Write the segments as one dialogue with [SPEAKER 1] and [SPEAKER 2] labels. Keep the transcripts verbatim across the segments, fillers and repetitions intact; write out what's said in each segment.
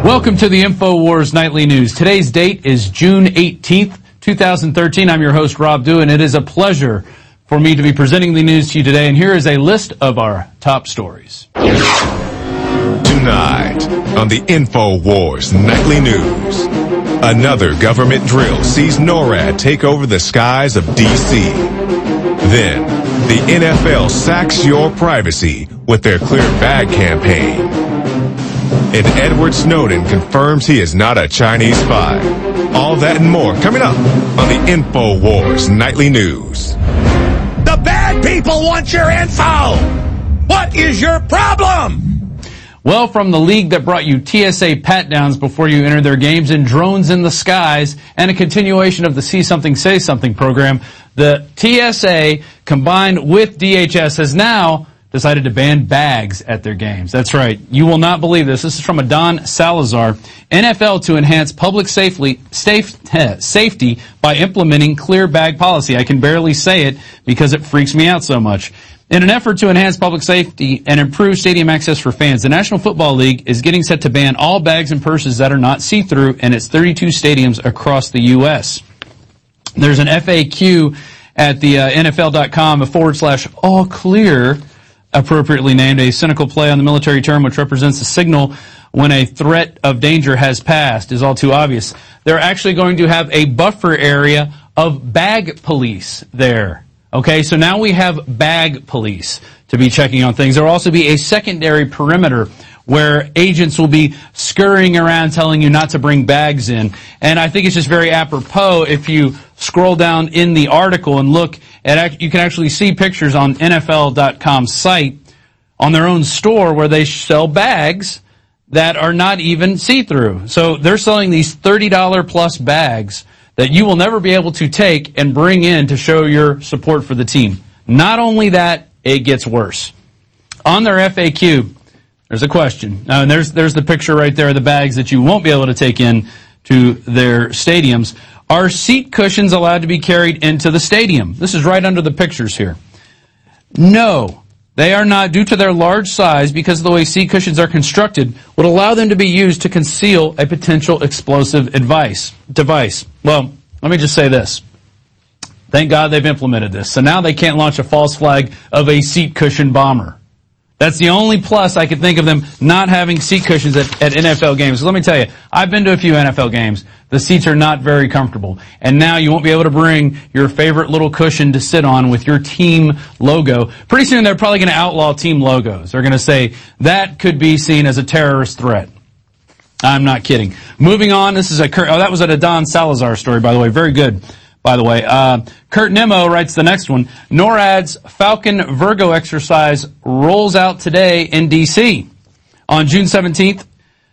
[SPEAKER 1] Welcome to the InfoWars Nightly News. Today's date is June eighteenth, two thousand thirteen. I'm your host, Rob Dew, and it is a pleasure for me to be presenting the news to you today. And here is a list of our top stories.
[SPEAKER 2] Tonight on the InfoWars Nightly News, another government drill sees NORAD take over the skies of D C. Then, the N F L sacks your privacy with their Clear Bag campaign. And Edward Snowden confirms he is not a Chinese spy. All that and more coming up on the InfoWars Nightly News.
[SPEAKER 3] The bad people want your info! What is your problem?
[SPEAKER 1] Well, from the league that brought you T S A pat-downs before you enter their games and drones in the skies and a continuation of the See Something, Say Something program, the T S A combined with D H S has now decided to ban bags at their games. That's right. You will not believe this. This is from Adon Salazar. N F L to enhance public safely, safe, safety by implementing clear bag policy. I can barely say it because it freaks me out so much. In an effort to enhance public safety and improve stadium access for fans, the National Football League is getting set to ban all bags and purses that are not see-through in its thirty-two stadiums across the U S There's an F A Q at the uh, N F L dot com forward slash all clear, appropriately named, a cynical play on the military term which represents a signal when a threat of danger has passed is all too obvious. They're actually going to have a buffer area of bag police there. Okay, so now we have bag police to be checking on things. There will also be a secondary perimeter where agents will be scurrying around telling you not to bring bags in. And I think it's just very apropos if you scroll down in the article and look at, you can actually see pictures on N F L dot com's site on their own store where they sell bags that are not even see-through. So they're selling these thirty dollars plus bags that you will never be able to take and bring in to show your support for the team. Not only that, it gets worse. On their F A Q, there's a question. Uh, and there's, there's the picture right there of the bags that you won't be able to take in to their stadiums. Are seat cushions allowed to be carried into the stadium? This is right under the pictures here. No, they are not, due to their large size, because of the way seat cushions are constructed, would allow them to be used to conceal a potential explosive advice, device. Well, let me just say this. Thank God they've implemented this. So now they can't launch a false flag of a seat cushion bomber. That's the only plus I could think of them not having seat cushions at, at N F L games. So let me tell you, I've been to a few N F L games. The seats are not very comfortable. And now you won't be able to bring your favorite little cushion to sit on with your team logo. Pretty soon they're probably going to outlaw team logos. They're going to say that could be seen as a terrorist threat. I'm not kidding. Moving on, this is a Kurt, oh, that was a Adon Salazar story, by the way. Very good, by the way. Uh, Kurt Nimmo writes the next one. NORAD's Falcon Virgo exercise rolls out today in D C On June seventeenth,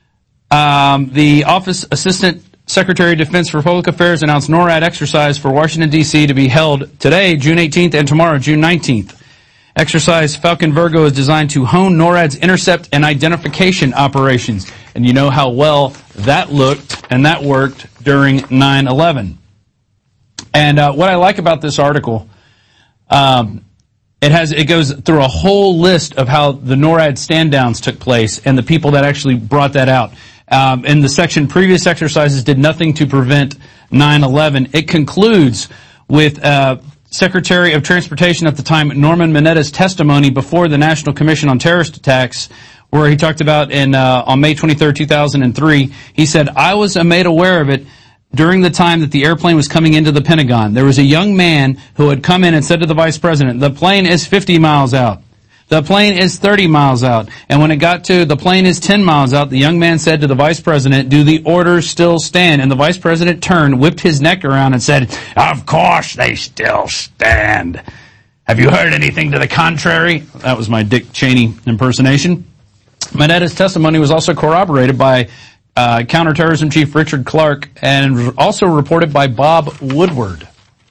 [SPEAKER 1] um, the Office Assistant Secretary of Defense for Public Affairs announced NORAD exercise for Washington, D C to be held today, June eighteenth, and tomorrow, June nineteenth. Exercise Falcon Virgo is designed to hone NORAD's intercept and identification operations. And you know how well that looked and that worked during nine eleven. And uh, what I like about this article, um, it has it goes through a whole list of how the NORAD stand-downs took place and the people that actually brought that out. Um, in the section, previous exercises did nothing to prevent nine eleven. It concludes with uh, Secretary of Transportation at the time, Norman Mineta's testimony before the National Commission on Terrorist Attacks, where he talked about in uh, on May twenty-third, two thousand three, he said, I was made aware of it during the time that the airplane was coming into the Pentagon. There was a young man who had come in and said to the Vice President, the plane is fifty miles out. The plane is thirty miles out. And when it got to the plane is ten miles out, the young man said to the Vice President, do the orders still stand? And the Vice President turned, whipped his neck around and said, of course they still stand. Have you heard anything to the contrary? That was my Dick Cheney impersonation. Mineta's testimony was also corroborated by uh, Counterterrorism Chief Richard Clark and also reported by Bob Woodward.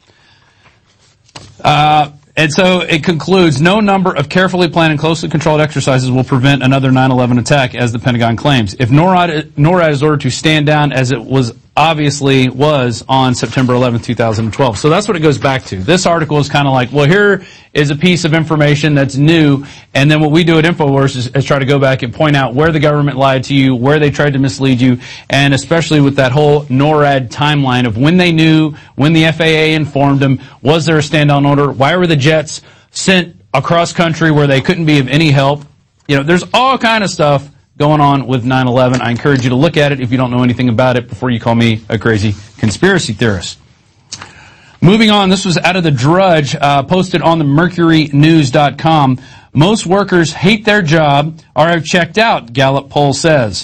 [SPEAKER 1] Uh, and so it concludes, no number of carefully planned and closely controlled exercises will prevent another nine eleven attack, as the Pentagon claims. If NORAD, NORAD is ordered to stand down, as it was obviously was on September eleventh, two thousand twelve. So that's what it goes back to. This article is kind of like, well, here is a piece of information that's new, and then what we do at InfoWars is, is try to go back and point out where the government lied to you, where they tried to mislead you, and especially with that whole NORAD timeline of when they knew, when the F A A informed them, was there a stand-down order, why were the jets sent across country where they couldn't be of any help. You know, there's all kind of stuff going on with nine eleven. I encourage you to look at it if you don't know anything about it before you call me a crazy conspiracy theorist. Moving on, this was out of the Drudge, uh, posted on the mercury news dot com. Most workers hate their job or have checked out, Gallup poll says.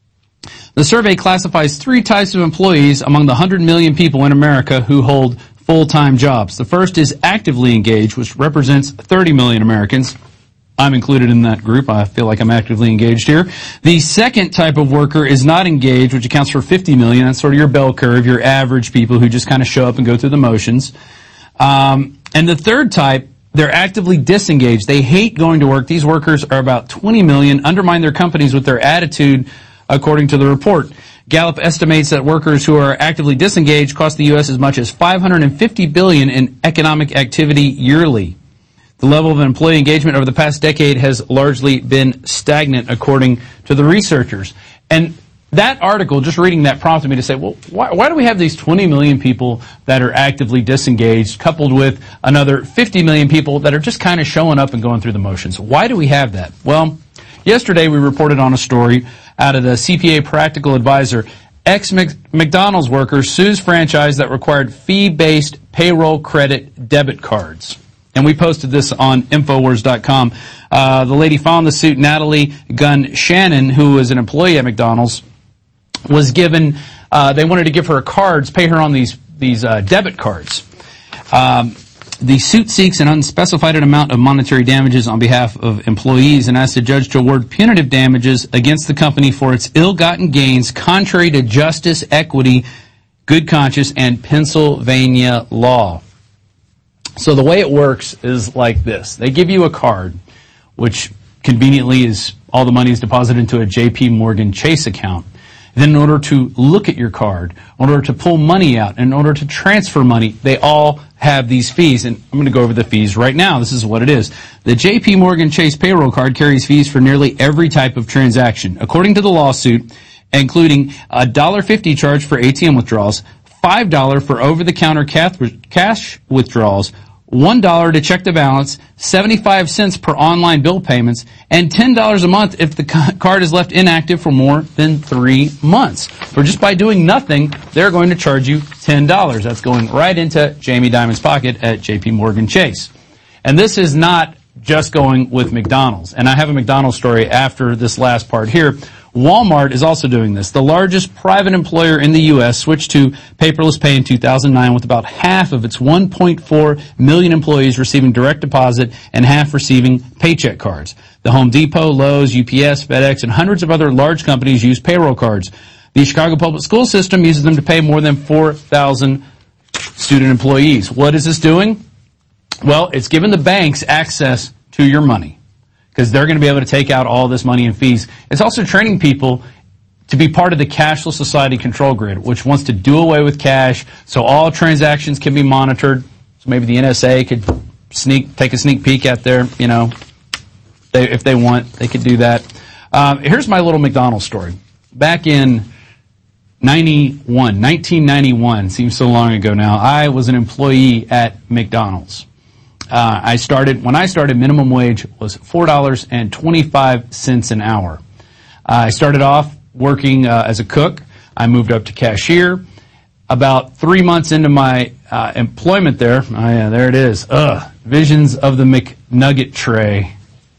[SPEAKER 1] The survey classifies three types of employees among the one hundred million people in America who hold full-time jobs. The first is actively engaged, which represents thirty million Americans. I'm included in that group. I feel like I'm actively engaged here. The second type of worker is not engaged, which accounts for fifty million. That's sort of your bell curve, your average people who just kind of show up and go through the motions. Um, and the third type, they're actively disengaged. They hate going to work. These workers are about twenty million, undermine their companies with their attitude, according to the report. Gallup estimates that workers who are actively disengaged cost the U S as much as five hundred fifty billion dollars in economic activity yearly. The level of employee engagement over the past decade has largely been stagnant, according to the researchers. And that article, just reading that, prompted me to say, well, why, why do we have these twenty million people that are actively disengaged, coupled with another fifty million people that are just kind of showing up and going through the motions? Why do we have that? Well, yesterday we reported on a story out of the C P A Practical Advisor. Ex-McDonald's worker sues franchise that required fee-based payroll credit debit cards. And we posted this on Infowars dot com. Uh, the lady filed the suit, Natalie Gunn Shannon, who was an employee at McDonald's, was given, uh, they wanted to give her cards, pay her on these, these, uh, debit cards. Um, the suit seeks an unspecified amount of monetary damages on behalf of employees and asks the judge to award punitive damages against the company for its ill-gotten gains contrary to justice, equity, good conscience, and Pennsylvania law. So the way it works is like this. They give you a card, which conveniently is all the money is deposited into a J P Morgan Chase account. Then in order to look at your card, in order to pull money out, in order to transfer money, they all have these fees. And I'm going to go over the fees right now. This is what it is. The J P Morgan Chase payroll card carries fees for nearly every type of transaction. According to the lawsuit, including a one dollar fifty charge for A T M withdrawals, five dollars for over-the-counter cash withdrawals, one dollar to check the balance, seventy-five cents per online bill payments, and ten dollars a month if the card is left inactive for more than three months. For just by doing nothing, they're going to charge you ten dollars. That's going right into Jamie Dimon's pocket at J P Morgan Chase. And this is not just going with McDonald's. And I have a McDonald's story after this last part here. Walmart is also doing this. The largest private employer in the U S switched to paperless pay in two thousand nine, with about half of its one point four million employees receiving direct deposit and half receiving paycheck cards. The Home Depot, Lowe's, U P S, FedEx, and hundreds of other large companies use payroll cards. The Chicago public school system uses them to pay more than four thousand student employees. What is this doing? Well, it's giving the banks access to your money, because they're going to be able to take out all this money in fees. It's also training people to be part of the Cashless Society Control Grid, which wants to do away with cash so all transactions can be monitored. So maybe the N S A could sneak, take a sneak peek at their, you know, they, if they want, they could do that. Um, here's my little McDonald's story. Back in ninety-one, nineteen ninety-one, seems so long ago now, I was an employee at McDonald's. Uh, I started, when I started, minimum wage was four dollars and twenty-five cents an hour. Uh, I started off working uh, as a cook. I moved up to cashier. About three months into my uh, employment there, oh yeah, there it is. Ugh, visions of the McNugget tray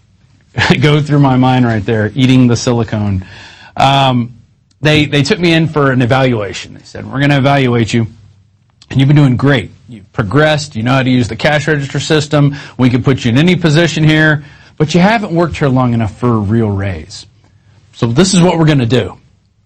[SPEAKER 1] go through my mind right there, eating the silicone. Um, they, they took me in for an evaluation. They said, we're going to evaluate you. And you've been doing great. You've progressed. You know how to use the cash register system. We can put you in any position here. But you haven't worked here long enough for a real raise. So this is what we're going to do.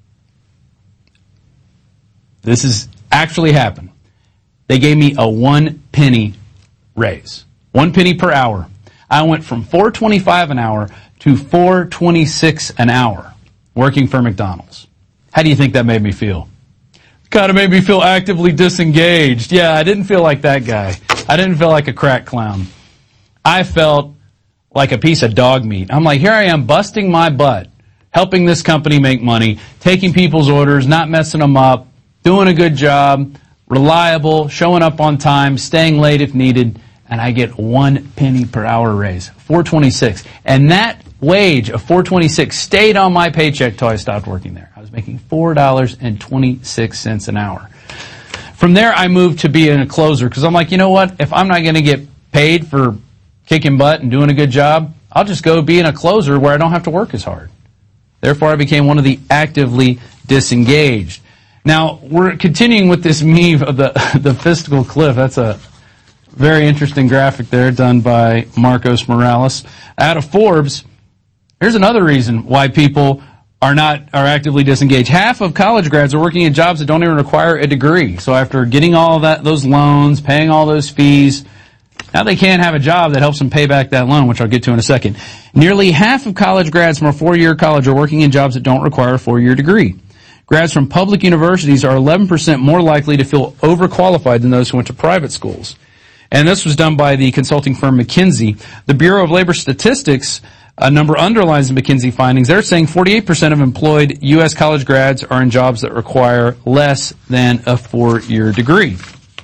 [SPEAKER 1] This has actually happened. They gave me a one penny raise. One penny per hour. I went from four twenty-five an hour to four twenty-six an hour working for McDonald's. How do you think that made me feel? Kind of made me feel actively disengaged. Yeah, I didn't feel like that guy. I didn't feel like a crack clown. I felt like a piece of dog meat. I'm like, here I am busting my butt, helping this company make money, taking people's orders, not messing them up, doing a good job, reliable, showing up on time, staying late if needed, and I get one penny per hour raise, four twenty-six. And that wage of four twenty-six stayed on my paycheck till I stopped working there. I was making four dollars and twenty-six cents an hour. From there, I moved to being a closer because I'm like, you know what? If I'm not going to get paid for kicking butt and doing a good job, I'll just go being a closer where I don't have to work as hard. Therefore, I became one of the actively disengaged. Now, we're continuing with this meme of the, the fiscal cliff. That's a very interesting graphic there done by Marcos Morales. Out of Forbes, here's another reason why people are not are actively disengaged. Half of college grads are working in jobs that don't even require a degree. So after getting all of that, those loans, paying all those fees, now they can't have a job that helps them pay back that loan, which I'll get to in a second. Nearly half of college grads from a four-year college are working in jobs that don't require a four-year degree. Grads from public universities are eleven percent more likely to feel overqualified than those who went to private schools. And this was done by the consulting firm McKinsey. The Bureau of Labor Statistics a number underlines the McKinsey findings. They're saying forty-eight percent of employed U S college grads are in jobs that require less than a four-year degree.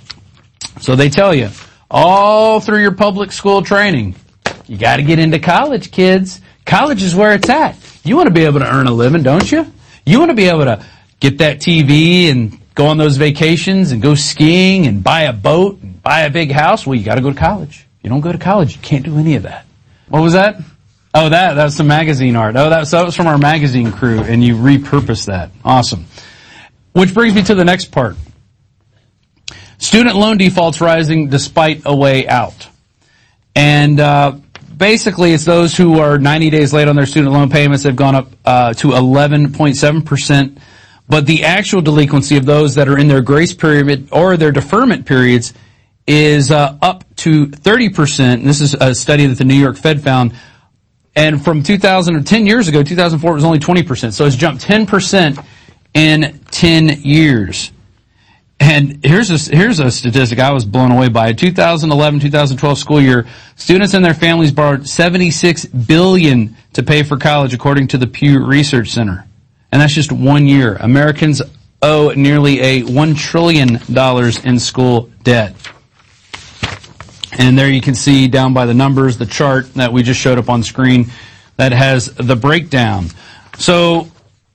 [SPEAKER 1] So they tell you, all through your public school training, you got to get into college, kids. College is where it's at. You want to be able to earn a living, don't you? You want to be able to get that T V and go on those vacations and go skiing and buy a boat and buy a big house. Well, you got to go to college. If you don't go to college, you can't do any of that. What was that? Oh, that, that was some magazine art. Oh, that, so that was from our magazine crew, and you repurposed that. Awesome. Which brings me to the next part. Student loan defaults rising despite a way out. And, uh, basically it's those who are ninety days late on their student loan payments. They've gone up, uh, to eleven point seven percent. But the actual delinquency of those that are in their grace period or their deferment periods is, uh, up to thirty percent. And this is a study that the New York Fed found. And from two thousand, or ten years ago, two thousand four, it was only twenty percent. So it's jumped ten percent in ten years. And here's a, here's a statistic I was blown away by. two thousand eleven, two thousand twelve school year, students and their families borrowed seventy-six billion dollars to pay for college, according to the Pew Research Center. And that's just one year. Americans owe nearly a one trillion dollars in school debt. And there you can see down by the numbers, the chart that we just showed up on screen that has the breakdown. So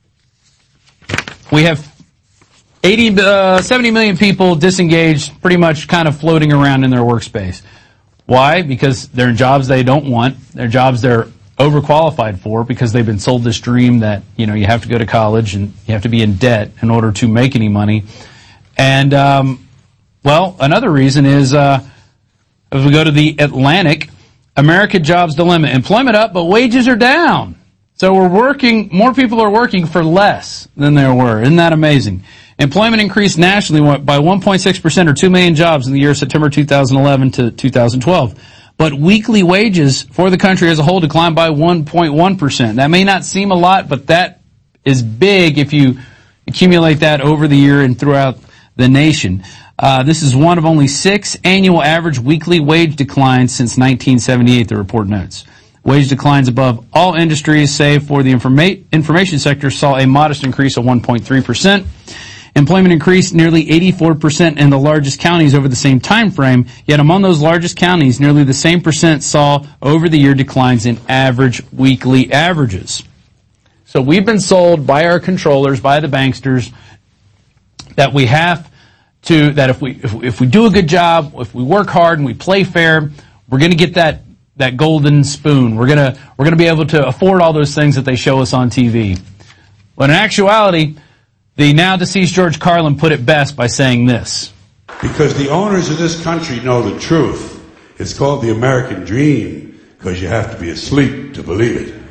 [SPEAKER 1] we have eighty, uh, seventy million people disengaged, pretty much kind of floating around in their workspace. Why? Because they're in jobs they don't want. They're jobs they're overqualified for because they've been sold this dream that, you know, you have to go to college and you have to be in debt in order to make any money. And, um, well, another reason is, uh, as we go to the Atlantic, America Jobs Dilemma. Employment up, but wages are down. So we're working, more people are working for less than there were. Isn't that amazing? Employment increased nationally by one point six percent or two million jobs in the year September two thousand eleven to two thousand twelve. But weekly wages for the country as a whole declined by one point one percent. That may not seem a lot, but that is big if you accumulate that over the year and throughout the nation. Uh, this is one of only six annual average weekly wage declines since nineteen seventy-eight, the report notes. Wage declines above all industries, save for the informa- information sector, saw a modest increase of one point three percent. Employment increased nearly eighty-four percent in the largest counties over the same time frame, yet among those largest counties, nearly the same percent saw over the year declines in average weekly averages. So we've been sold by our controllers, by the banksters, that we have to, that if we, if, if we do a good job, if we work hard and we play fair, we're going to get that, that golden spoon. We're going to, we're going to be able to afford all those things that they show us on T V. But in actuality, the now deceased George Carlin put it best by saying this.
[SPEAKER 4] Because the owners of this country know the truth. It's called the American dream because you have to be asleep to believe it.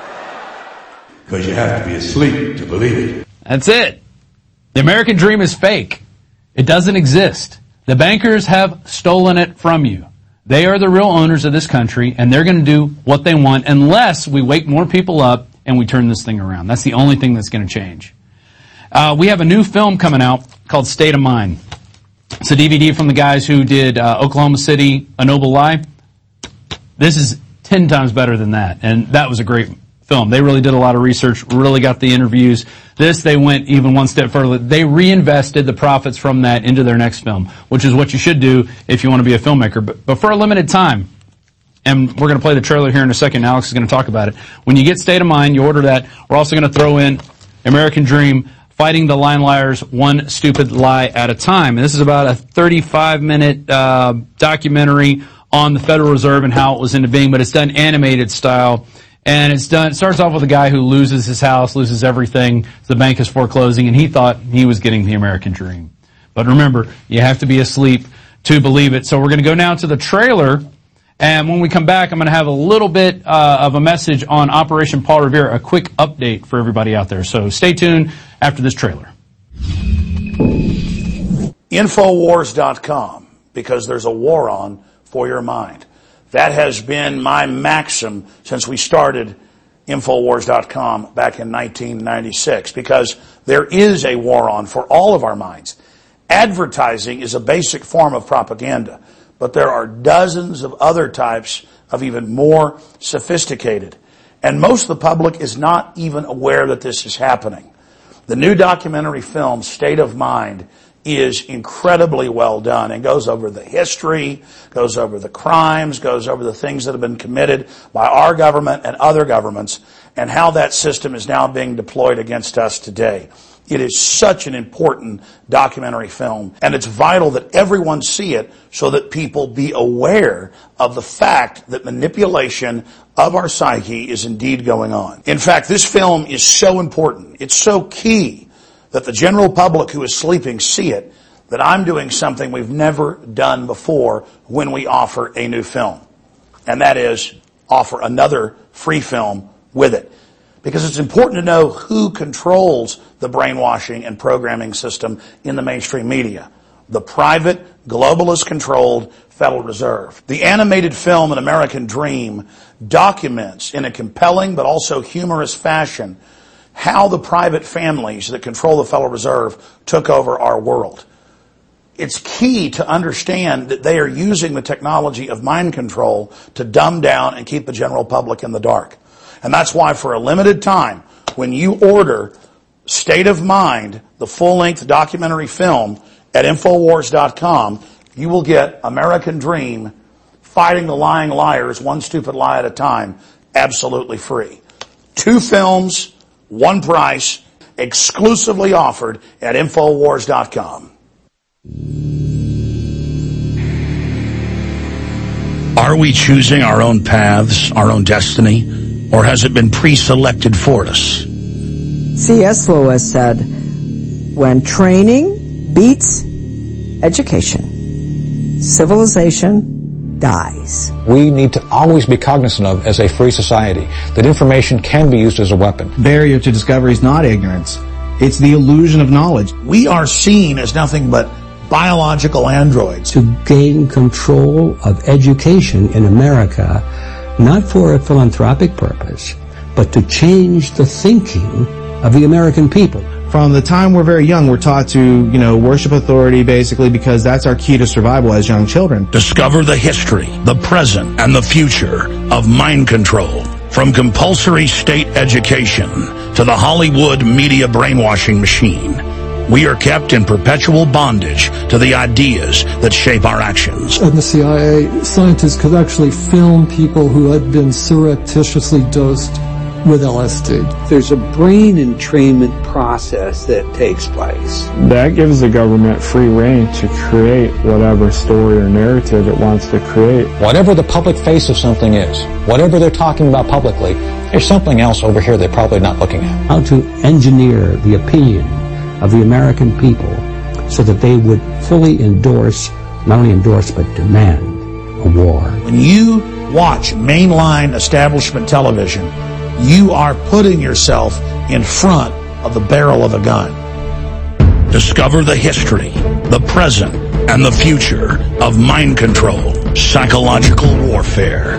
[SPEAKER 4] Because you have to be asleep to believe it.
[SPEAKER 1] That's it. The American dream is fake. It doesn't exist. The bankers have stolen it from you. They are the real owners of this country, and they're going to do what they want unless we wake more people up and we turn this thing around. That's the only thing that's going to change. Uh, we have a new film coming out called State of Mind. It's a D V D from the guys who did uh, Oklahoma City, A Noble Lie. This is ten times better than that, and that was a great film. They really did a lot of research, really got the interviews. This, they went even one step further. They reinvested the profits from that into their next film, which is what you should do if you want to be a filmmaker. But, but for a limited time, and we're going to play the trailer here in a second, Alex is going to talk about it. When you get State of Mind, you order that. We're also going to throw in American Dream, Fighting the Lying Liars, One Stupid Lie at a Time. And this is about a thirty-five minute uh, documentary on the Federal Reserve and how it was into being, but it's done animated style. And it's done, it starts off with a guy who loses his house, loses everything, the bank is foreclosing, and he thought he was getting the American dream. But remember, you have to be asleep to believe it. So we're going to go now to the trailer, and when we come back, I'm going to have a little bit uh, of a message on Operation Paul Revere, a quick update for everybody out there. So stay tuned after this trailer.
[SPEAKER 5] Infowars dot com, because there's a war on for your mind. That has been my maxim since we started Infowars dot com back in nineteen ninety-six, because there is a war on for all of our minds. Advertising is a basic form of propaganda, but there are dozens of other types of even more sophisticated. And most of the public is not even aware that this is happening. The new documentary film, State of Mind, is incredibly well done and goes over the history, goes over the crimes, goes over the things that have been committed by our government and other governments, and how that system is now being deployed against us today. It is such an important documentary film, and it's vital that everyone see it so that people be aware of the fact that manipulation of our psyche is indeed going on. In fact, this film is so important, it's so key, that the general public who is sleeping see it, that I'm doing something we've never done before when we offer a new film. And that is offer another free film with it. Because it's important to know who controls the brainwashing and programming system in the mainstream media. The private, globalist-controlled Federal Reserve. The animated film An American Dream documents in a compelling but also humorous fashion how the private families that control the Federal Reserve took over our world. It's key to understand that they are using the technology of mind control to dumb down and keep the general public in the dark. And that's why for a limited time, when you order State of Mind, the full-length documentary film at Infowars dot com, you will get American Dream, Fighting the Lying Liars, One Stupid Lie at a Time, absolutely free. Two films, one price, exclusively offered at Infowars dot com.
[SPEAKER 3] Are we choosing our own paths, our own destiny, or has it been pre-selected for us?
[SPEAKER 6] C S Lewis said, when training beats education, civilization dies.
[SPEAKER 7] We need to always be cognizant of, as a free society, that information can be used as a weapon.
[SPEAKER 8] Barrier to discovery is not ignorance. It's the illusion of knowledge.
[SPEAKER 5] We are seen as nothing but biological androids.
[SPEAKER 9] To gain control of education in America, not for a philanthropic purpose, but to change the thinking of the American people.
[SPEAKER 8] From the time we're very young, we're taught to, you know, worship authority basically because that's our key to survival as young children.
[SPEAKER 3] Discover the history, the present, and the future of mind control. From compulsory state education to the Hollywood media brainwashing machine, we are kept in perpetual bondage to the ideas that shape our actions.
[SPEAKER 10] And the C I A scientists could actually film people who had been surreptitiously dosed with L S D.
[SPEAKER 11] There's a brain entrainment process that takes place.
[SPEAKER 12] That gives the government free rein to create whatever story or narrative it wants to create.
[SPEAKER 7] Whatever the public face of something is, whatever they're talking about publicly, there's something else over here they're probably not looking at.
[SPEAKER 9] How to engineer the opinion of the American people so that they would fully endorse, not only endorse, but demand a war.
[SPEAKER 5] When you watch mainline establishment television, you are putting yourself in front of the barrel of a gun.
[SPEAKER 3] Discover the history, the present, and the future of mind control, psychological warfare,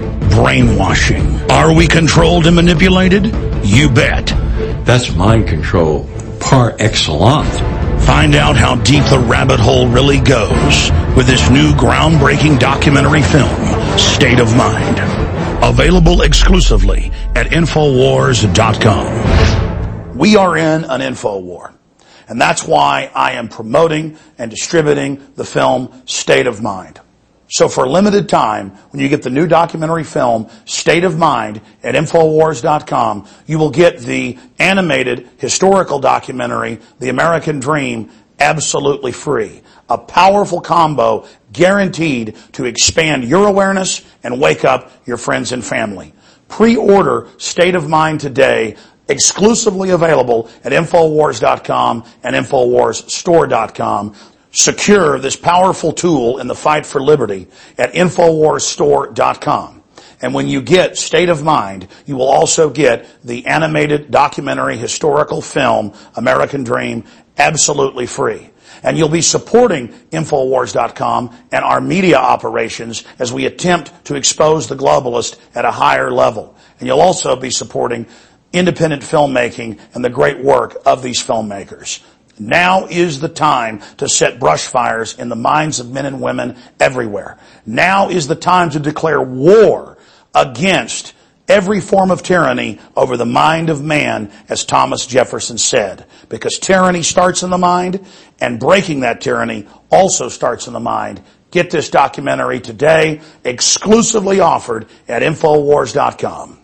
[SPEAKER 3] brainwashing. Are we controlled and manipulated? You bet.
[SPEAKER 13] That's mind control
[SPEAKER 9] par excellence.
[SPEAKER 3] Find out how deep the rabbit hole really goes with this new groundbreaking documentary film, State of Mind. Available exclusively at Infowars dot com.
[SPEAKER 5] We are in an info war. And that's why I am promoting and distributing the film State of Mind. So for a limited time, when you get the new documentary film State of Mind at Infowars dot com, you will get the animated historical documentary The American Dream absolutely free. A powerful combo guaranteed to expand your awareness and wake up your friends and family. Pre-order State of Mind today, exclusively available at Infowars dot com and Infowars Store dot com. Secure this powerful tool in the fight for liberty at Infowars Store dot com. And when you get State of Mind, you will also get the animated documentary historical film American Dream absolutely free. And you'll be supporting Infowars dot com and our media operations as we attempt to expose the globalist at a higher level. And you'll also be supporting independent filmmaking and the great work of these filmmakers. Now is the time to set brush fires in the minds of men and women everywhere. Now is the time to declare war against every form of tyranny over the mind of man, as Thomas Jefferson said. Because tyranny starts in the mind, and breaking that tyranny also starts in the mind. Get this documentary today, exclusively offered at Infowars dot com.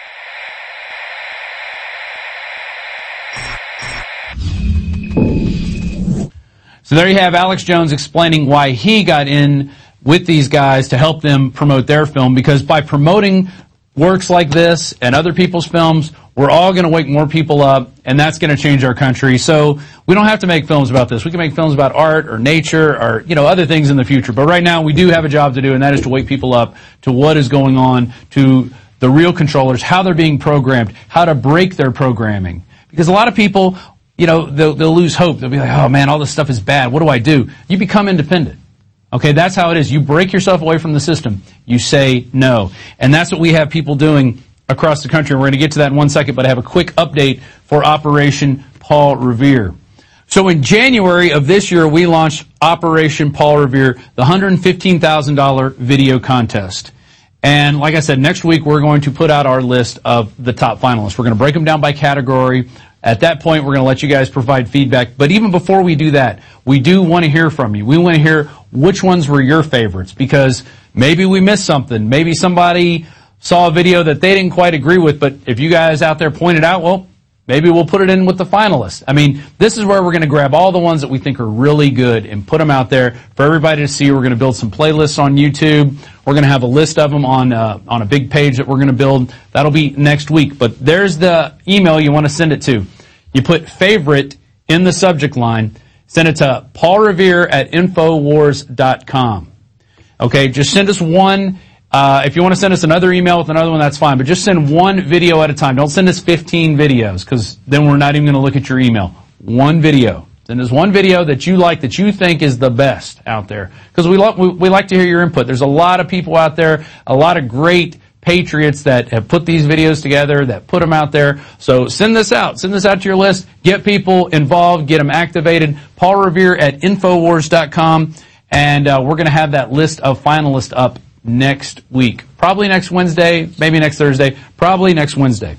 [SPEAKER 1] So there you have Alex Jones explaining why he got in with these guys to help them promote their film, because by promoting works like this and other people's films, we're all going to wake more people up, and that's going to change our country. So we don't have to make films about this. We can make films about art or nature or, you know, other things in the future. But right now we do have a job to do, and that is to wake people up to what is going on, to the real controllers, how they're being programmed, how to break their programming. Because a lot of people, you know, they'll, they'll lose hope. They'll be like, oh man, all this stuff is bad. What do I do? You become independent. Okay, that's how it is. You break yourself away from the system. You say no. And that's what we have people doing across the country. We're going to get to that in one second, but I have a quick update for Operation Paul Revere. So in January of this year, we launched Operation Paul Revere, the one hundred fifteen thousand dollars video contest. And like I said, next week we're going to put out our list of the top finalists. We're going to break them down by category. At that point, we're going to let you guys provide feedback. But even before we do that, we do want to hear from you. We want to hear which ones were your favorites, because maybe we missed something. Maybe somebody saw a video that they didn't quite agree with, but if you guys out there pointed out, well, maybe we'll put it in with the finalists. I mean, this is where we're going to grab all the ones that we think are really good and put them out there for everybody to see. We're going to build some playlists on YouTube. We're going to have a list of them on uh, on a big page that we're going to build. That'll be next week. But there's the email you want to send it to. You put favorite in the subject line. Send it to Paul Revere at Infowars dot com. Okay, just send us one. Uh, if you want to send us another email with another one, that's fine. But just send one video at a time. Don't send us fifteen videos, because then we're not even going to look at your email. One video. Send us one video that you like, that you think is the best out there. Because we, lo- we, we like to hear your input. There's a lot of people out there, a lot of great patriots that have put these videos together, that put them out there. So send this out. Send this out to your list. Get people involved. Get them activated. Paul Revere at Infowars dot com. And uh, we're going to have that list of finalists up next week. Probably next Wednesday, maybe next Thursday, probably next Wednesday.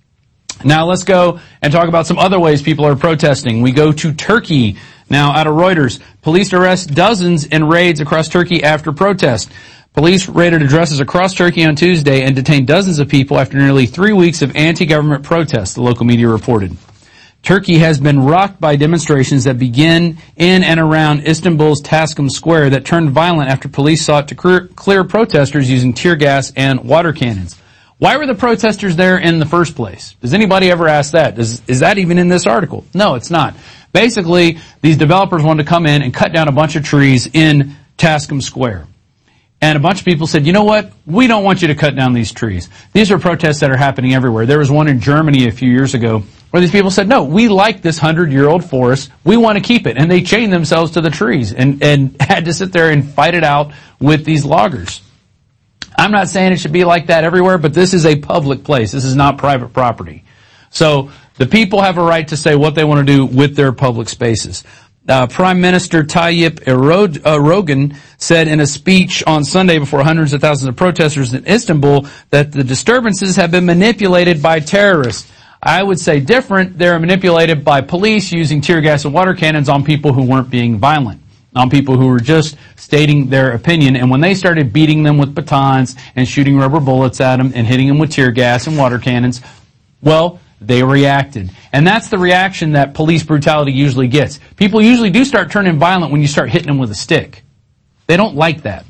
[SPEAKER 1] Now let's go and talk about some other ways people are protesting. We go to Turkey. Now out of Reuters, police arrest dozens in raids across Turkey after protest. Police raided addresses across Turkey on Tuesday and detained dozens of people after nearly three weeks of anti-government protests, the local media reported. Turkey has been rocked by demonstrations that begin in and around Istanbul's Taksim Square that turned violent after police sought to clear, clear protesters using tear gas and water cannons. Why were the protesters there in the first place? Does anybody ever ask that? Does, is that even in this article? No, it's not. Basically, these developers wanted to come in and cut down a bunch of trees in Taksim Square. And a bunch of people said, you know what? We don't want you to cut down these trees. These are protests that are happening everywhere. There was one in Germany a few years ago where these people said, no, we like this hundred-year-old forest. We want to keep it. And they chained themselves to the trees and, and had to sit there and fight it out with these loggers. I'm not saying it should be like that everywhere, but this is a public place. This is not private property. So the people have a right to say what they want to do with their public spaces. Uh, Prime Minister Tayyip Erdogan said in a speech on Sunday before hundreds of thousands of protesters in Istanbul that the disturbances have been manipulated by terrorists. I would say different. They're manipulated by police using tear gas and water cannons on people who weren't being violent, on people who were just stating their opinion. And when they started beating them with batons and shooting rubber bullets at them and hitting them with tear gas and water cannons, well, they reacted. And that's the reaction that police brutality usually gets. People usually do start turning violent when you start hitting them with a stick. They don't like that.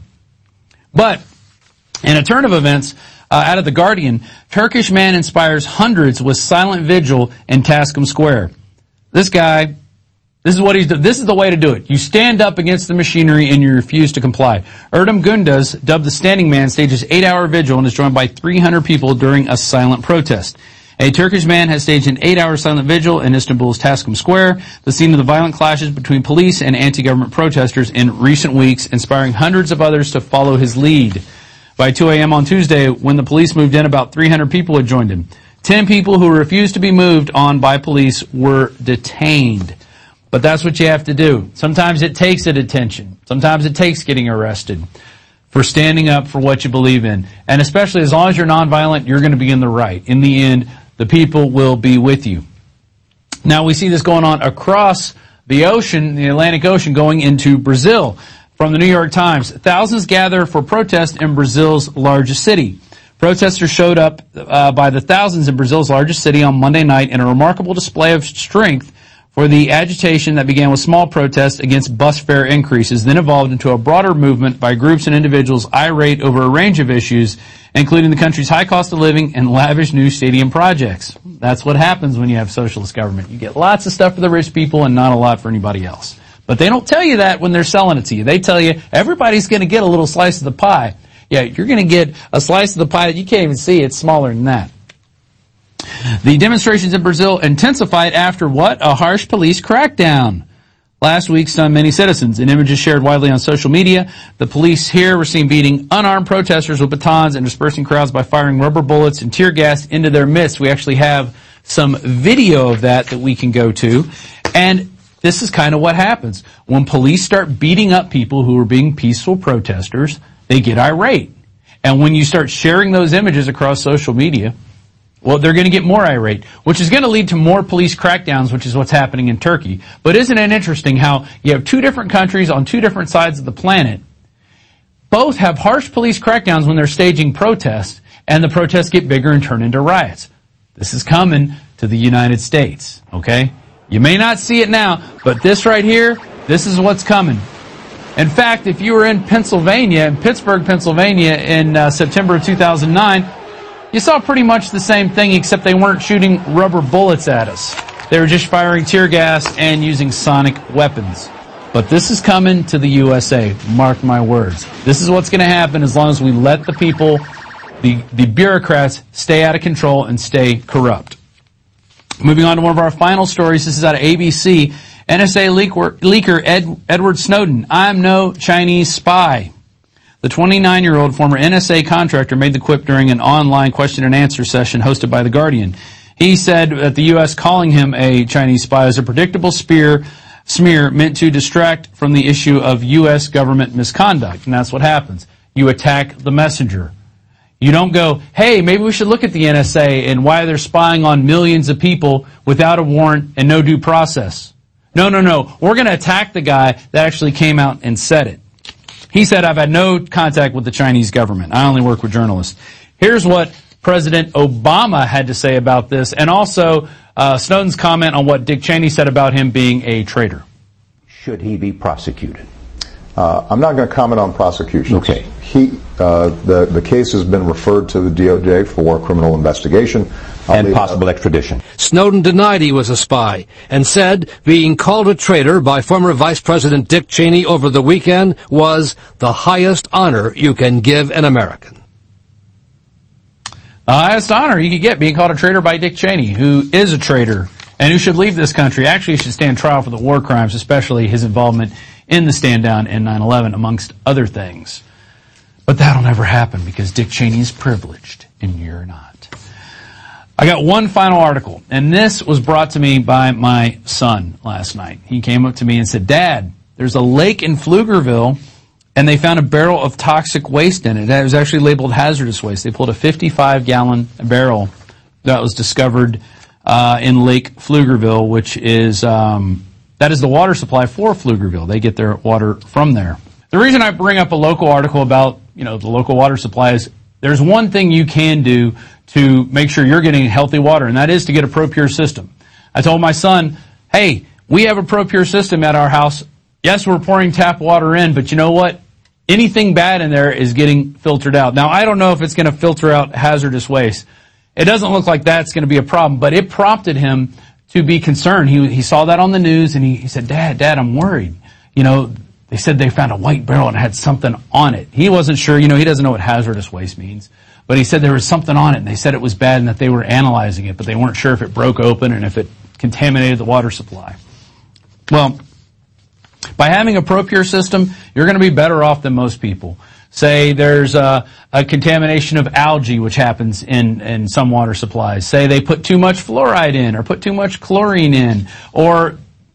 [SPEAKER 1] But in a turn of events, uh, out of The Guardian, Turkish man inspires hundreds with silent vigil in Taksim Square. This guy, this is what he's doing. This is the way to do it. You stand up against the machinery and you refuse to comply. Erdem Gündüz, dubbed the Standing Man, stages eight-hour vigil and is joined by three hundred people during a silent protest. A Turkish man has staged an eight-hour silent vigil in Istanbul's Taksim Square, the scene of the violent clashes between police and anti-government protesters in recent weeks, inspiring hundreds of others to follow his lead. By two a.m. on Tuesday, when the police moved in, about three hundred people had joined him. Ten people who refused to be moved on by police were detained. But that's what you have to do. Sometimes it takes a detention. Sometimes it takes getting arrested for standing up for what you believe in. And especially as long as you're nonviolent, you're going to be in the right. In the end, the people will be with you. Now we see this going on across the ocean, the Atlantic Ocean, going into Brazil. From the New York Times, thousands gather for protest in Brazil's largest city. Protesters showed up uh, by the thousands in Brazil's largest city on Monday night in a remarkable display of strength for the agitation that began with small protests against bus fare increases, then evolved into a broader movement by groups and individuals irate over a range of issues, including the country's high cost of living and lavish new stadium projects. That's what happens when you have socialist government. You get lots of stuff for the rich people and not a lot for anybody else. But they don't tell you that when they're selling it to you. They tell you everybody's going to get a little slice of the pie. Yeah, you're going to get a slice of the pie that you can't even see. It's smaller than that. The demonstrations in Brazil intensified after what? A harsh police crackdown. Last week stunned many citizens. In images shared widely on social media, the police here were seen beating unarmed protesters with batons and dispersing crowds by firing rubber bullets and tear gas into their midst. We actually have some video of that that we can go to. And this is kind of what happens. When police start beating up people who are being peaceful protesters, they get irate. And when you start sharing those images across social media, well, they're going to get more irate, which is going to lead to more police crackdowns, which is what's happening in Turkey. But isn't it interesting how you have two different countries on two different sides of the planet, both have harsh police crackdowns when they're staging protests, and the protests get bigger and turn into riots. This is coming to the United States, okay? You may not see it now, but this right here, this is what's coming. In fact, if you were in Pennsylvania, in Pittsburgh, Pennsylvania, in uh, September of two thousand nine, you saw pretty much the same thing, except they weren't shooting rubber bullets at us. They were just firing tear gas and using sonic weapons. But this is coming to the U S A. Mark my words. This is what's going to happen as long as we let the people, the, the bureaucrats, stay out of control and stay corrupt. Moving on to one of our final stories. This is out of A B C. N S A leaker, leaker Ed, Edward Snowden. I'm no Chinese spy. The twenty-nine-year-old former N S A contractor made the quip during an online question and answer session hosted by The Guardian. He said that the U S calling him a Chinese spy is a predictable spear, smear meant to distract from the issue of U S government misconduct. And that's what happens. You attack the messenger. You don't go, hey, maybe we should look at the N S A and why they're spying on millions of people without a warrant and no due process. No, no, no. We're going to attack the guy that actually came out and said it. He said, I've had no contact with the Chinese government. I only work with journalists. Here's what President Obama had to say about this, and also uh, Snowden's comment on what Dick Cheney said about him being a traitor.
[SPEAKER 13] Should he be prosecuted?
[SPEAKER 14] Uh, I'm not going to comment on prosecutions.
[SPEAKER 13] Okay.
[SPEAKER 14] He, uh, the, the case has been referred to the D O J for criminal investigation. I'll
[SPEAKER 13] and
[SPEAKER 14] leave,
[SPEAKER 13] possible uh, extradition.
[SPEAKER 15] Snowden denied he was a spy and said being called a traitor by former Vice President Dick Cheney over the weekend was the highest honor you can give an American.
[SPEAKER 1] The highest honor you could get, being called a traitor by Dick Cheney, who is a traitor and who should leave this country. Actually, he should stand trial for the war crimes, especially his involvement in the stand down in nine eleven, amongst other things. But that'll never happen because Dick Cheney is privileged and you're not. I got one final article, and this was brought to me by my son last night. He came up to me and said, Dad, there's a lake in Pflugerville, and they found a barrel of toxic waste in it. It was actually labeled hazardous waste. They pulled a fifty-five gallon barrel that was discovered uh, in Lake Pflugerville, which is, um, that is the water supply for Pflugerville. They get their water from there. The reason I bring up a local article about, you know, the local water supply is there's one thing you can do to make sure you're getting healthy water, and that is to get a ProPure system. I told my son, hey, we have a ProPure system at our house. Yes, we're pouring tap water in, but you know what? Anything bad in there is getting filtered out. Now, I don't know if it's going to filter out hazardous waste. It doesn't look like that's going to be a problem, but it prompted him to be concerned. He, he saw that on the news, and he, he said, Dad, Dad, I'm worried. You know, they said they found a white barrel and it had something on it. He wasn't sure. You know, he doesn't know what hazardous waste means. But he said there was something on it, and they said it was bad and that they were analyzing it, but they weren't sure if it broke open and if it contaminated the water supply. Well, by having a ProPure system, you're going to be better off than most people. Say there's a, a contamination of algae, which happens in, in some water supplies. Say they put too much fluoride in or put too much chlorine in, or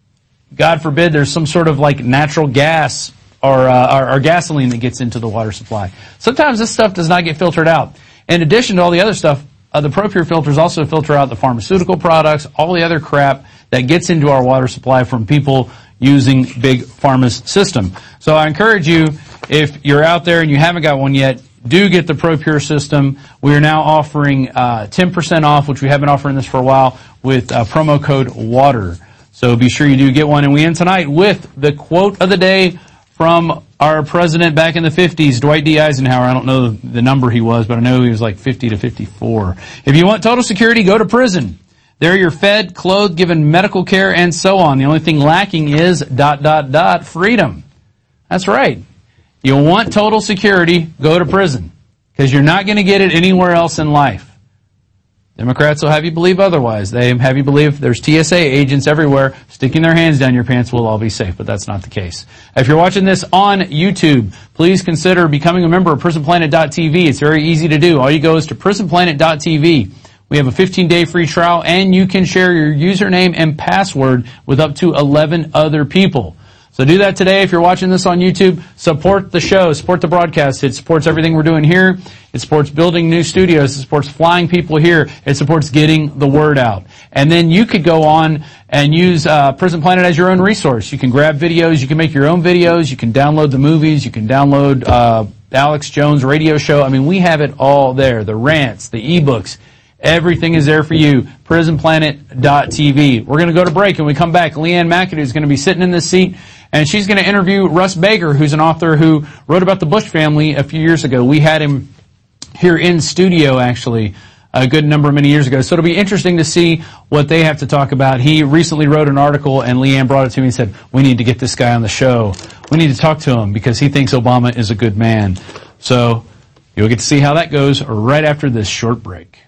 [SPEAKER 1] God forbid there's some sort of like natural gas or, uh, or, or gasoline that gets into the water supply. Sometimes this stuff does not get filtered out. In addition to all the other stuff, uh, the ProPure filters also filter out the pharmaceutical products, all the other crap that gets into our water supply from people using Big Pharma's system. So I encourage you, if you're out there and you haven't got one yet, do get the ProPure system. We are now offering uh, ten percent off, which we have been offering this for a while, with uh, promo code WATER. So be sure you do get one. And we end tonight with the quote of the day from our president back in the fifties, Dwight D. Eisenhower. I don't know the number he was, but I know he was like fifty to fifty-four. If you want total security, go to prison. There you're fed, clothed, given medical care, and so on. The only thing lacking is dot, dot, dot, freedom. That's right. You want total security, go to prison. Because you're not going to get it anywhere else in life. Democrats will have you believe otherwise. They have you believe there's T S A agents everywhere sticking their hands down your pants, we'll all be safe, but that's not the case. If you're watching this on YouTube, please consider becoming a member of prison planet dot t v. It's very easy to do. All you go is to prison planet dot t v. We have a fifteen day free trial, and you can share your username and password with up to eleven other people. So do that today. If you're watching this on YouTube, support the show, support the broadcast. It supports everything we're doing here. It supports building new studios. It supports flying people here. It supports getting the word out. And then you could go on and use uh, Prison Planet as your own resource. You can grab videos. You can make your own videos. You can download the movies. You can download uh Alex Jones' radio show. I mean, we have it all there. The rants, the ebooks. Everything is there for you. prison planet dot t v. We're going to go to break, and when we come back, Leanne McAdoo is going to be sitting in this seat, and she's going to interview Russ Baker, who's an author who wrote about the Bush family a few years ago. We had him here in studio, actually, a good number of many years ago. So it'll be interesting to see what they have to talk about. He recently wrote an article, and Leanne brought it to me and said, we need to get this guy on the show. We need to talk to him because he thinks Obama is a good man. So you'll get to see how that goes right after this short break.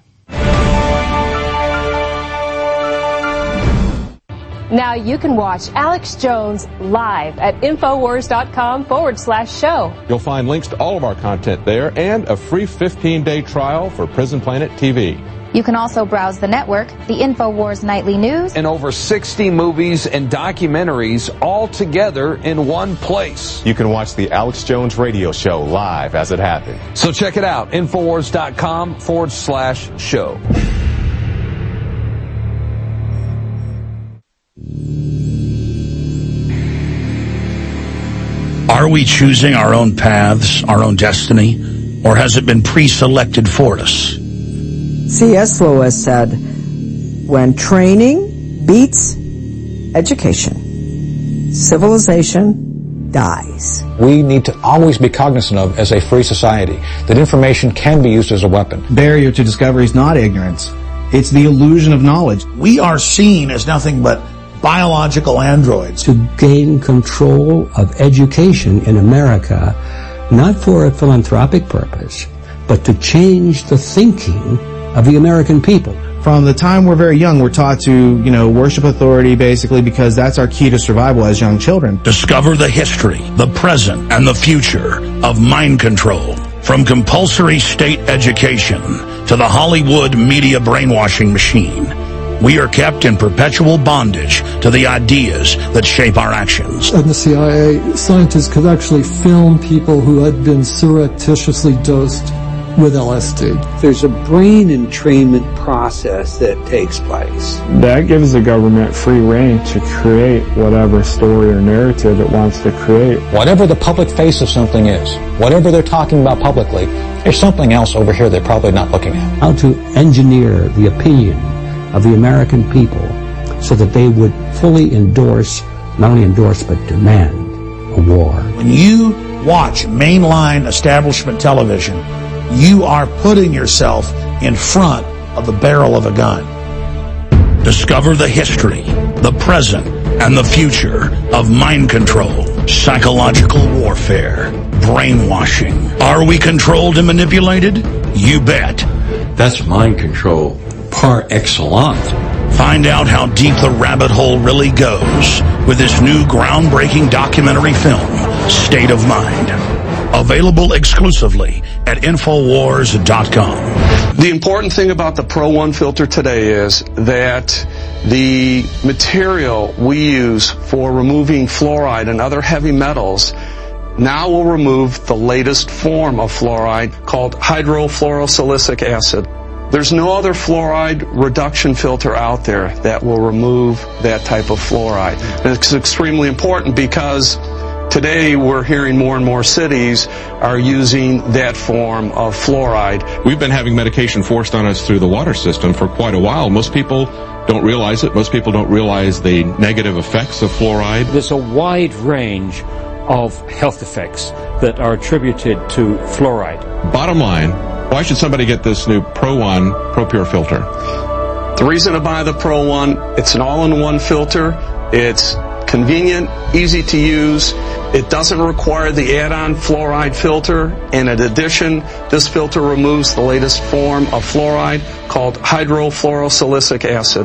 [SPEAKER 16] Now you can watch Alex Jones live at Infowars.com forward slash show.
[SPEAKER 17] You'll find links to all of our content there and a free fifteen day trial for Prison Planet T V.
[SPEAKER 18] You can also browse the network, the Infowars Nightly News,
[SPEAKER 19] and over sixty movies and documentaries all together in one place.
[SPEAKER 2] You can watch the Alex Jones radio show live as it happens.
[SPEAKER 19] So check it out, Infowars.com forward slash show.
[SPEAKER 3] Are we choosing our own paths, our own destiny, or has it been pre-selected for us?
[SPEAKER 6] C S Lewis said, when training beats education, civilization dies.
[SPEAKER 7] We need to always be cognizant of, as a free society, that information can be used as a weapon.
[SPEAKER 8] Barrier to discovery is not ignorance. It's the illusion of knowledge.
[SPEAKER 5] We are seen as nothing but biological androids.
[SPEAKER 9] To gain control of education in America, not for a philanthropic purpose, but to change the thinking of the American people.
[SPEAKER 8] From the time we're very young, we're taught to, you know, worship authority basically because that's our key to survival as young children.
[SPEAKER 3] Discover the history, the present, and the future of mind control. From compulsory state education to the Hollywood media brainwashing machine, we are kept in perpetual bondage to the ideas that shape our actions.
[SPEAKER 10] In the C I A, scientists could actually film people who had been surreptitiously dosed with L S D.
[SPEAKER 11] There's a brain entrainment process that takes place.
[SPEAKER 12] That gives the government free rein to create whatever story or narrative it wants to create.
[SPEAKER 7] Whatever the public face of something is, whatever they're talking about publicly, there's something else over here they're probably not looking at.
[SPEAKER 9] How to engineer the opinion of the American people so that they would fully endorse, not only endorse, but demand a war.
[SPEAKER 5] When you watch mainline establishment television, you are putting yourself in front of the barrel of a gun.
[SPEAKER 3] Discover the history, the present, and the future of mind control, psychological warfare, brainwashing. Are we controlled and manipulated? You bet.
[SPEAKER 20] That's mind control par excellence.
[SPEAKER 3] Find out how deep the rabbit hole really goes with this new groundbreaking documentary film, State of Mind. Available exclusively at Infowars dot com.
[SPEAKER 21] The important thing about the Pro One filter today is that the material we use for removing fluoride and other heavy metals now will remove the latest form of fluoride called hydrofluorosilicic acid. There's no other fluoride reduction filter out there that will remove that type of fluoride. And it's extremely important because today we're hearing more and more cities are using that form of fluoride.
[SPEAKER 17] We've been having medication forced on us through the water system for quite a while. Most people don't realize it. Most people don't realize the negative effects of fluoride.
[SPEAKER 22] There's a wide range of health effects that are attributed to fluoride.
[SPEAKER 17] Bottom line, why should somebody get this new Pro One ProPure filter?
[SPEAKER 21] The reason to buy the Pro One, it's an all-in-one filter. It's convenient, easy to use. It doesn't require the add-on fluoride filter. And in addition, this filter removes the latest form of fluoride called hydrofluorosilicic acid.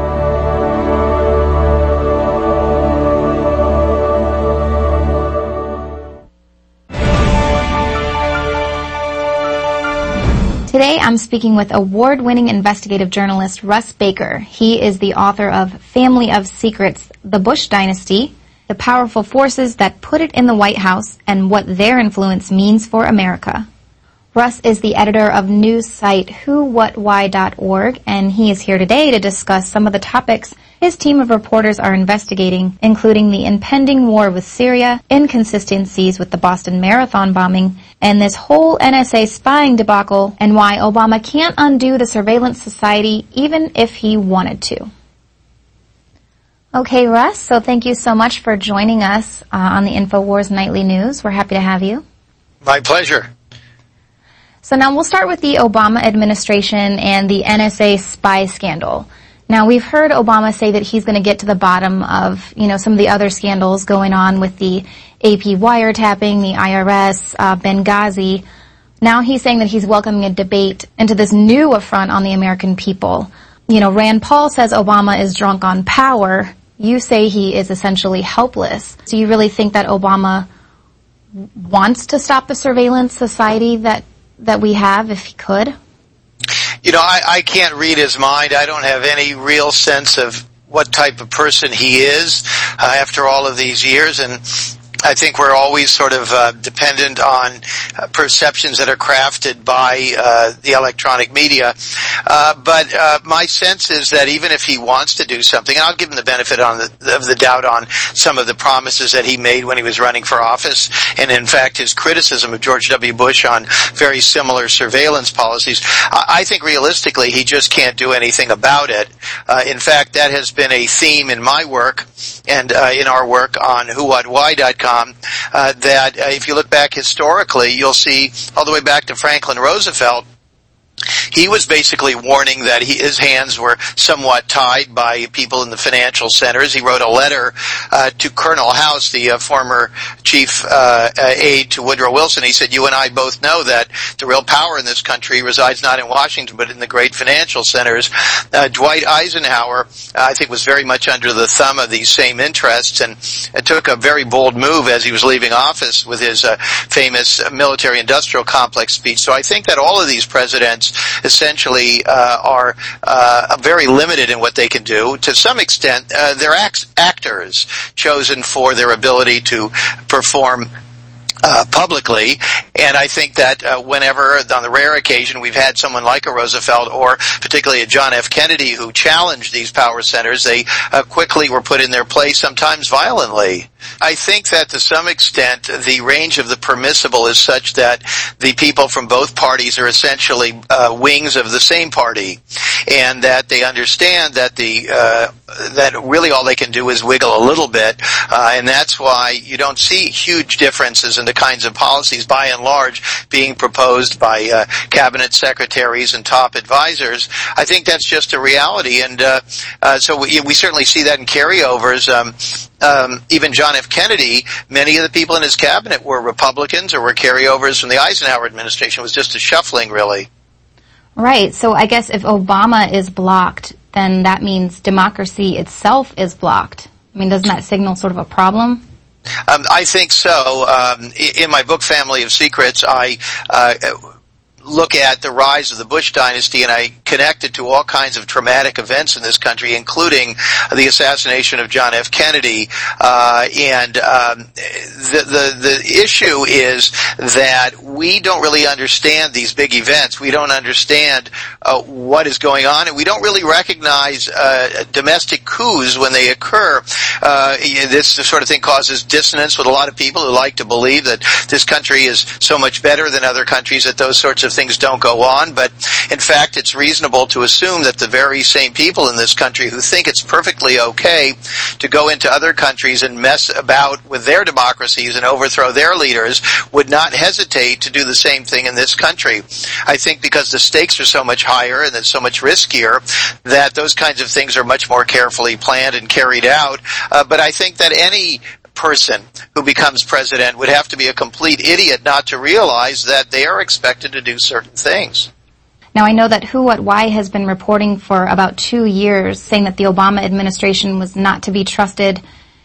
[SPEAKER 18] Today, I'm speaking with award-winning investigative journalist Russ Baker. He is the author of Family of Secrets, The Bush Dynasty, The Powerful Forces That Put It in the White House, and What Their Influence Means for America. Russ is the editor of news site who what why dot org, and he is here today to discuss some of the topics his team of reporters are investigating, including the impending war with Syria, inconsistencies with the Boston Marathon bombing, and this whole N S A spying debacle, and why Obama can't undo the surveillance society even if he wanted to. Okay, Russ, so thank you so much for joining us uh, on the InfoWars Nightly News. We're happy to have you.
[SPEAKER 23] My pleasure.
[SPEAKER 18] So now we'll start with the Obama administration and the N S A spy scandal. Now, we've heard Obama say that he's going to get to the bottom of, you know, some of the other scandals going on with the A P wiretapping, the I R S, uh, Benghazi. Now he's saying that he's welcoming a debate into this new affront on the American people. You know, Rand Paul says Obama is drunk on power. You say he is essentially helpless. Do you really think that Obama wants to stop the surveillance society that, that we have if he could?
[SPEAKER 23] You know, I, I can't read his mind. I don't have any real sense of what type of person he is uh, after all of these years. And I think we're always sort of uh, dependent on uh, perceptions that are crafted by uh, the electronic media. Uh, but uh, my sense is that even if he wants to do something, and I'll give him the benefit on the, of the doubt on some of the promises that he made when he was running for office, and in fact his criticism of George W. Bush on very similar surveillance policies, I, I think realistically he just can't do anything about it. Uh, in fact, that has been a theme in my work and uh, in our work on who what why dot com, uh, that uh, if you look back historically, you'll see all the way back to Franklin Roosevelt, He was basically warning that he, his hands were somewhat tied by people in the financial centers. He wrote a letter uh, to Colonel House, the uh, former chief uh, aide to Woodrow Wilson. He said, you and I both know that the real power in this country resides not in Washington, but in the great financial centers. Uh, Dwight Eisenhower, uh, I think, was very much under the thumb of these same interests, and, and took a very bold move as he was leaving office with his uh, famous military-industrial complex speech. So I think that all of these presidents essentially uh, are uh, very limited in what they can do. To some extent, uh, they're act- actors chosen for their ability to perform Uh, publicly, and I think that uh, whenever, on the rare occasion, we've had someone like a Roosevelt or particularly a John F. Kennedy who challenged these power centers, they uh, quickly were put in their place, sometimes violently. I think that to some extent the range of the permissible is such that the people from both parties are essentially uh, wings of the same party, and that they understand that the uh, that really all they can do is wiggle a little bit, uh, and that's why you don't see huge differences in the kinds of policies, by and large, being proposed by uh, cabinet secretaries and top advisors. I think that's just a reality, and uh, uh, so we, we certainly see that in carryovers. Um, Um, even John F. Kennedy, many of the people in his cabinet were Republicans or were carryovers from the Eisenhower administration. It was just a shuffling, really.
[SPEAKER 18] Right. So I guess if Obama is blocked, then that means democracy itself is blocked. I mean, doesn't that signal sort of a problem?
[SPEAKER 23] Um, I think so. Um, in my book, Family of Secrets, I uh, look at the rise of the Bush dynasty, and I connect it to all kinds of traumatic events in this country, including the assassination of John F. Kennedy. Uh, and um, the, the the issue is that we don't really understand these big events. We don't understand uh, what is going on, and we don't really recognize uh, domestic coups when they occur. Uh, this sort of thing causes dissonance with a lot of people who like to believe that this country is so much better than other countries, that those sorts of things don't go on. But in fact, it's reasonable to assume that the very same people in this country who think it's perfectly okay to go into other countries and mess about with their democracies and overthrow their leaders would not hesitate to do the same thing in this country. I think because the stakes are so much higher and it's so much riskier, that those kinds of things are much more carefully planned and carried out. Uh, but I think that any person who becomes president would have to be a complete idiot not to realize that they are expected to do certain things.
[SPEAKER 18] Now, I know that Who What Why has been reporting for about two years, saying that the Obama administration was not to be trusted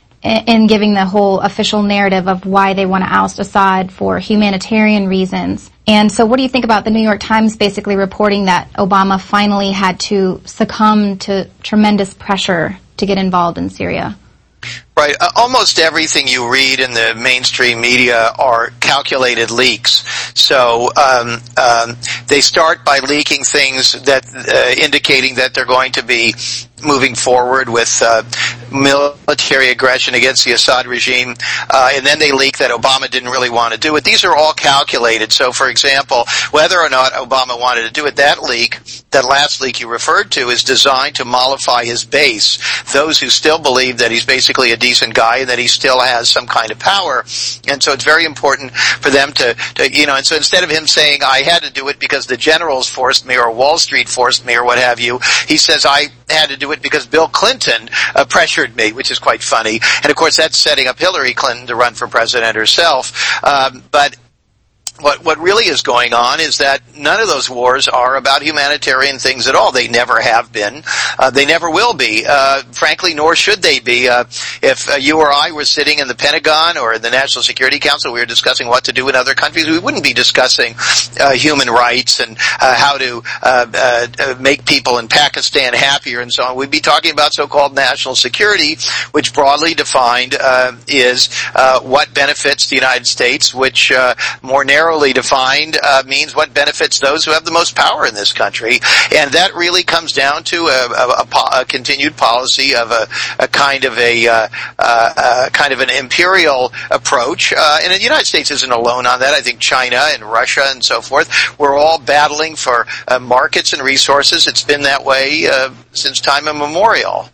[SPEAKER 18] in giving the whole official narrative of why they want to oust Assad for humanitarian reasons. And so what do you think about the New York Times basically reporting that Obama finally had to succumb to tremendous pressure to get involved in Syria?
[SPEAKER 23] Right. Uh, almost everything you read in the mainstream media are calculated leaks. So um, um, they start by leaking things that uh, indicating that they're going to be moving forward with uh, military aggression against the Assad regime, uh, and then they leak that Obama didn't really want to do it. These are all calculated. So, for example, whether or not Obama wanted to do it, that leak, that last leak you referred to, is designed to mollify his base, those who still believe that he's basically a decent guy and that he still has some kind of power. And so it's very important for them to, to you know, and so instead of him saying, I had to do it because the generals forced me or Wall Street forced me or what have you, he says, I had to do it because Bill Clinton uh, pressured me, which is quite funny. And of course, that's setting up Hillary Clinton to run for president herself. Um, but What, what really is going on is that none of those wars are about humanitarian things at all. They never have been. Uh, they never will be. Uh, frankly, nor should they be. Uh, if uh, you or I were sitting in the Pentagon or in the National Security Council, we were discussing what to do in other countries, we wouldn't be discussing uh, human rights and uh, how to uh, uh, make people in Pakistan happier and so on. We'd be talking about so-called national security, which broadly defined uh, is uh, what benefits the United States, which uh, more narrowly defined uh, means what benefits those who have the most power in this country. And that really comes down to a, a, a, a continued policy of a, a kind of a uh, uh, kind of an imperial approach. Uh, and the United States isn't alone on that. I think China and Russia and so forth, we're all battling for uh, markets and resources. It's been that way uh, since time immemorial.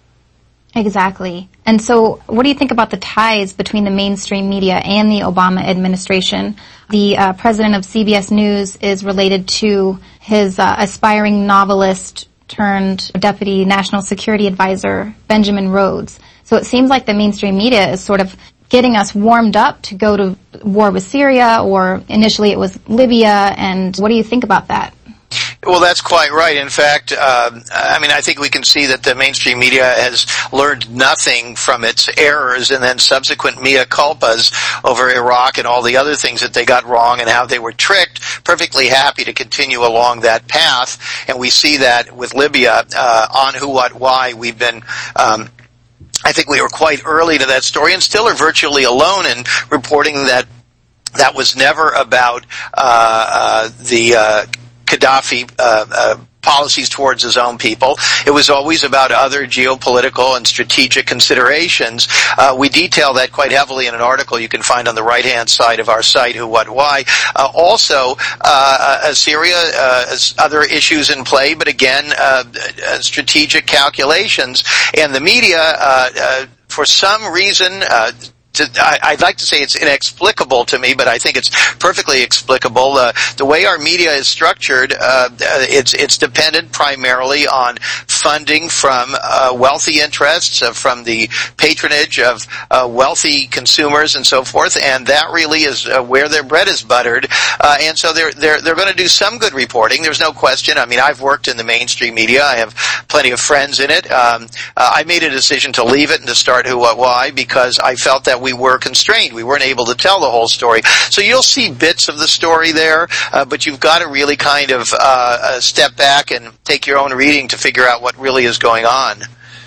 [SPEAKER 18] Exactly. And so what do you think about the ties between the mainstream media and the Obama administration? the uh, president of C B S News is related to his uh, aspiring novelist turned deputy national security advisor, Benjamin Rhodes. So it seems like the mainstream media is sort of getting us warmed up to go to war with Syria, or initially it was Libya, and what do you think about that?
[SPEAKER 23] Well, that's quite right. In fact, uh, I mean, I think we can see that the mainstream media has learned nothing from its errors and then subsequent mea culpas over Iraq and all the other things that they got wrong and how they were tricked, perfectly happy to continue along that path. And we see that with Libya, uh, on Who, What, Why. We've been, um, I think we were quite early to that story and still are virtually alone in reporting that that was never about uh, uh, the uh Gaddafi uh, uh, policies towards his own people. It was always about other geopolitical and strategic considerations. Uh, we detail that quite heavily in an article you can find on the right-hand side of our site, Who, What, Why. Uh, also, uh, uh, Syria, uh, other issues in play, but again, uh, uh, strategic calculations. And the media, uh, uh, for some reason, uh, I'd like to say it's inexplicable to me, but I think it's perfectly explicable. Uh, the way our media is structured, uh, it's it's dependent primarily on funding from uh, wealthy interests, uh, from the patronage of uh, wealthy consumers and so forth, and that really is uh, where their bread is buttered. Uh, and so they're they're they're going to do some good reporting. There's no question. I mean, I've worked in the mainstream media. I have plenty of friends in it. Um, uh, I made a decision to leave it and to start Who, What, Why because I felt that we We were constrained. We weren't able to tell the whole story. So you'll see bits of the story there, uh, but you've got to really kind of uh, uh, step back and take your own reading to figure out what really is going on.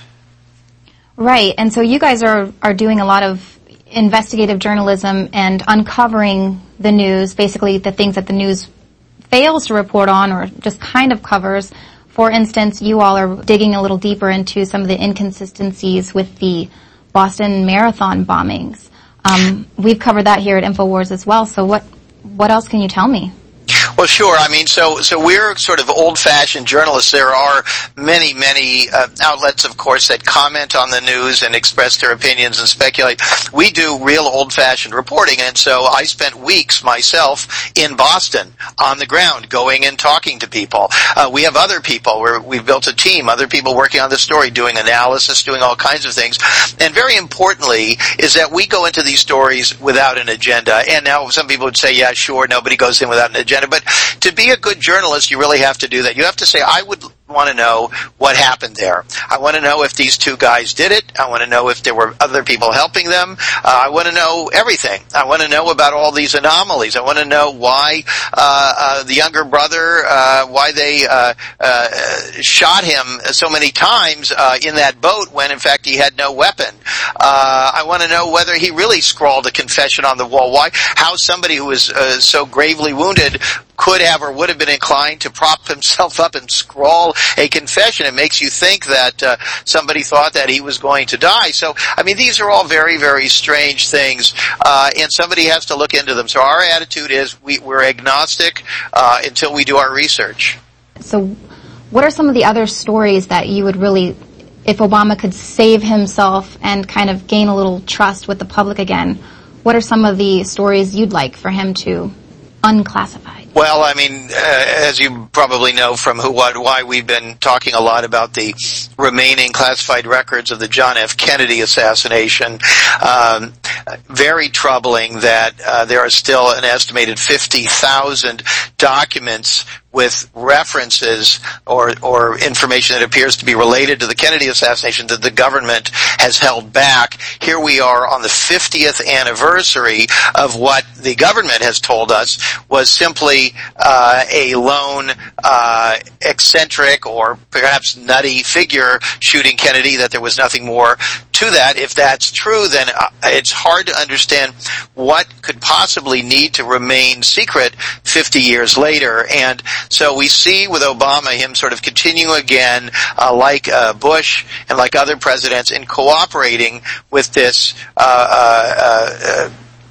[SPEAKER 18] Right, and so you guys are, are doing a lot of investigative journalism and uncovering the news, basically the things that the news fails to report on or just kind of covers. For instance, you all are digging a little deeper into some of the inconsistencies with the Boston Marathon bombings. Um, we've covered that here at InfoWars as well. So what what else can you tell me?
[SPEAKER 23] Well, sure. I mean, so so we're sort of old-fashioned journalists. There are many, many uh, outlets, of course, that comment on the news and express their opinions and speculate. We do real old-fashioned reporting, and so I spent weeks myself in Boston on the ground, going and talking to people. Uh, we have other people. We're, we've built a team, other people working on the story, doing analysis, doing all kinds of things. And very importantly is that we go into these stories without an agenda. And now some people would say, yeah, sure, nobody goes in without an agenda. But to be a good journalist, you really have to do that. You have to say, I would want to know what happened there. I want to know if these two guys did it. I want to know if there were other people helping them. Uh, I want to know everything. I want to know about all these anomalies. I want to know why uh, uh, the younger brother, uh, why they uh, uh, shot him so many times uh, in that boat when, in fact, he had no weapon. Uh, I want to know whether he really scrawled a confession on the wall. Why? How somebody who was uh, so gravely wounded could have or would have been inclined to prop himself up and scrawl a confession. It makes you think that uh, somebody thought that he was going to die. So, I mean, these are all very, very strange things, uh, and somebody has to look into them. So our attitude is we, we're agnostic uh, until we do our research.
[SPEAKER 18] So what are some of the other stories that you would really, if Obama could save himself and kind of gain a little trust with the public again, what are some of the stories you'd like for him to unclassify?
[SPEAKER 23] Well, I mean, uh, as you probably know from Who, What, Why, we've been talking a lot about the remaining classified records of the John F. Kennedy assassination. Um, very troubling that uh, there are still an estimated fifty thousand documents with references or, or information that appears to be related to the Kennedy assassination that the government has held back. Here we are on the fiftieth anniversary of what the government has told us was simply uh, a lone, uh, eccentric or perhaps nutty figure shooting Kennedy, that there was nothing more to that. If that's true, then uh, it's hard to understand what could possibly need to remain secret fifty years later. And so we see with Obama him sort of continue again, uh, like uh, Bush and like other presidents, in cooperating with this uh, uh, uh,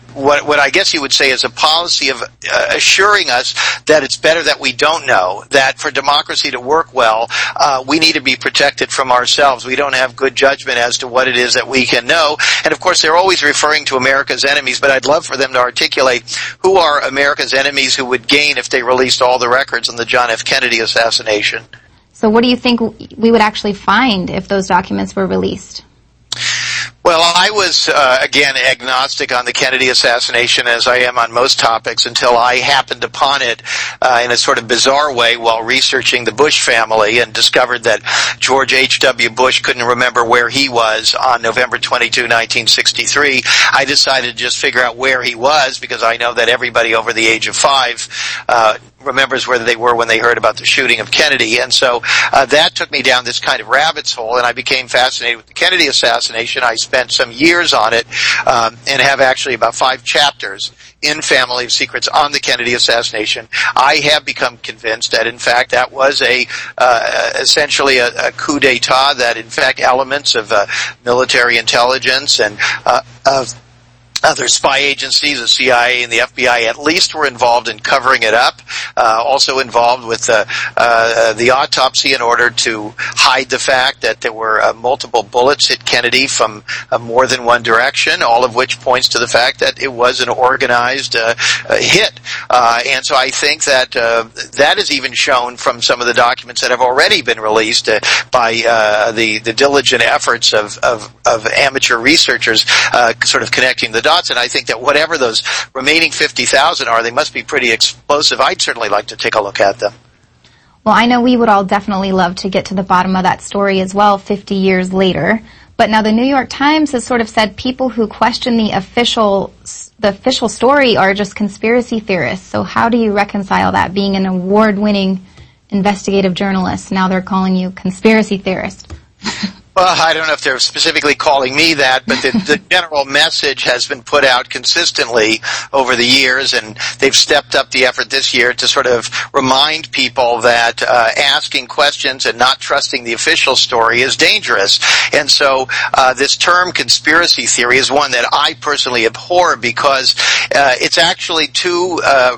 [SPEAKER 23] what, what I guess you would say is a policy of uh, assuring us that it's better that we don't know, that for democracy to work well, uh, we need to be protected from ourselves. We don't have good judgment as to what it is that we can know. And of course, they're always referring to America's enemies, but I'd love for them to articulate who are America's enemies who would gain if they released all the records on the John F. Kennedy assassination.
[SPEAKER 18] So what do you think we would actually find if those documents were released?
[SPEAKER 23] Well, I was, uh, again, agnostic on the Kennedy assassination, as I am on most topics, until I happened upon it uh, in a sort of bizarre way while researching the Bush family and discovered that George H W. Bush couldn't remember where he was on November twenty-second, nineteen sixty-three. I decided to just figure out where he was, because I know that everybody over the age of five uh remembers where they were when they heard about the shooting of Kennedy. And so uh, that took me down this kind of rabbit's hole, and I became fascinated with the Kennedy assassination. I spent some years on it um, and have actually about five chapters in Family of Secrets on the Kennedy assassination. I have become convinced that, in fact, that was a uh, essentially a, a coup d'etat, that, in fact, elements of uh, military intelligence and uh, of other spy agencies, the C I A and the F B I, at least were involved in covering it up, uh, also involved with uh, uh, the autopsy in order to hide the fact that there were uh, multiple bullets hit Kennedy from uh, more than one direction, all of which points to the fact that it was an organized uh, uh, hit. Uh, and so I think that uh, that is even shown from some of the documents that have already been released uh, by uh, the, the diligent efforts of, of, of amateur researchers uh, sort of connecting the dots. And I think that whatever those remaining fifty thousand are, they must be pretty explosive. I'd certainly like to take a look at them.
[SPEAKER 18] Well, I know we would all definitely love to get to the bottom of that story as well fifty years later. But now the New York Times has sort of said people who question the official the official story are just conspiracy theorists. So how do you reconcile that, being an award-winning investigative journalist? Now they're calling you conspiracy theorist.
[SPEAKER 23] Well, I don't know if they're specifically calling me that, but the, the general message has been put out consistently over the years, and they've stepped up the effort this year to sort of remind people that uh, asking questions and not trusting the official story is dangerous. And so uh, this term conspiracy theory is one that I personally abhor, because uh, it's actually too uh,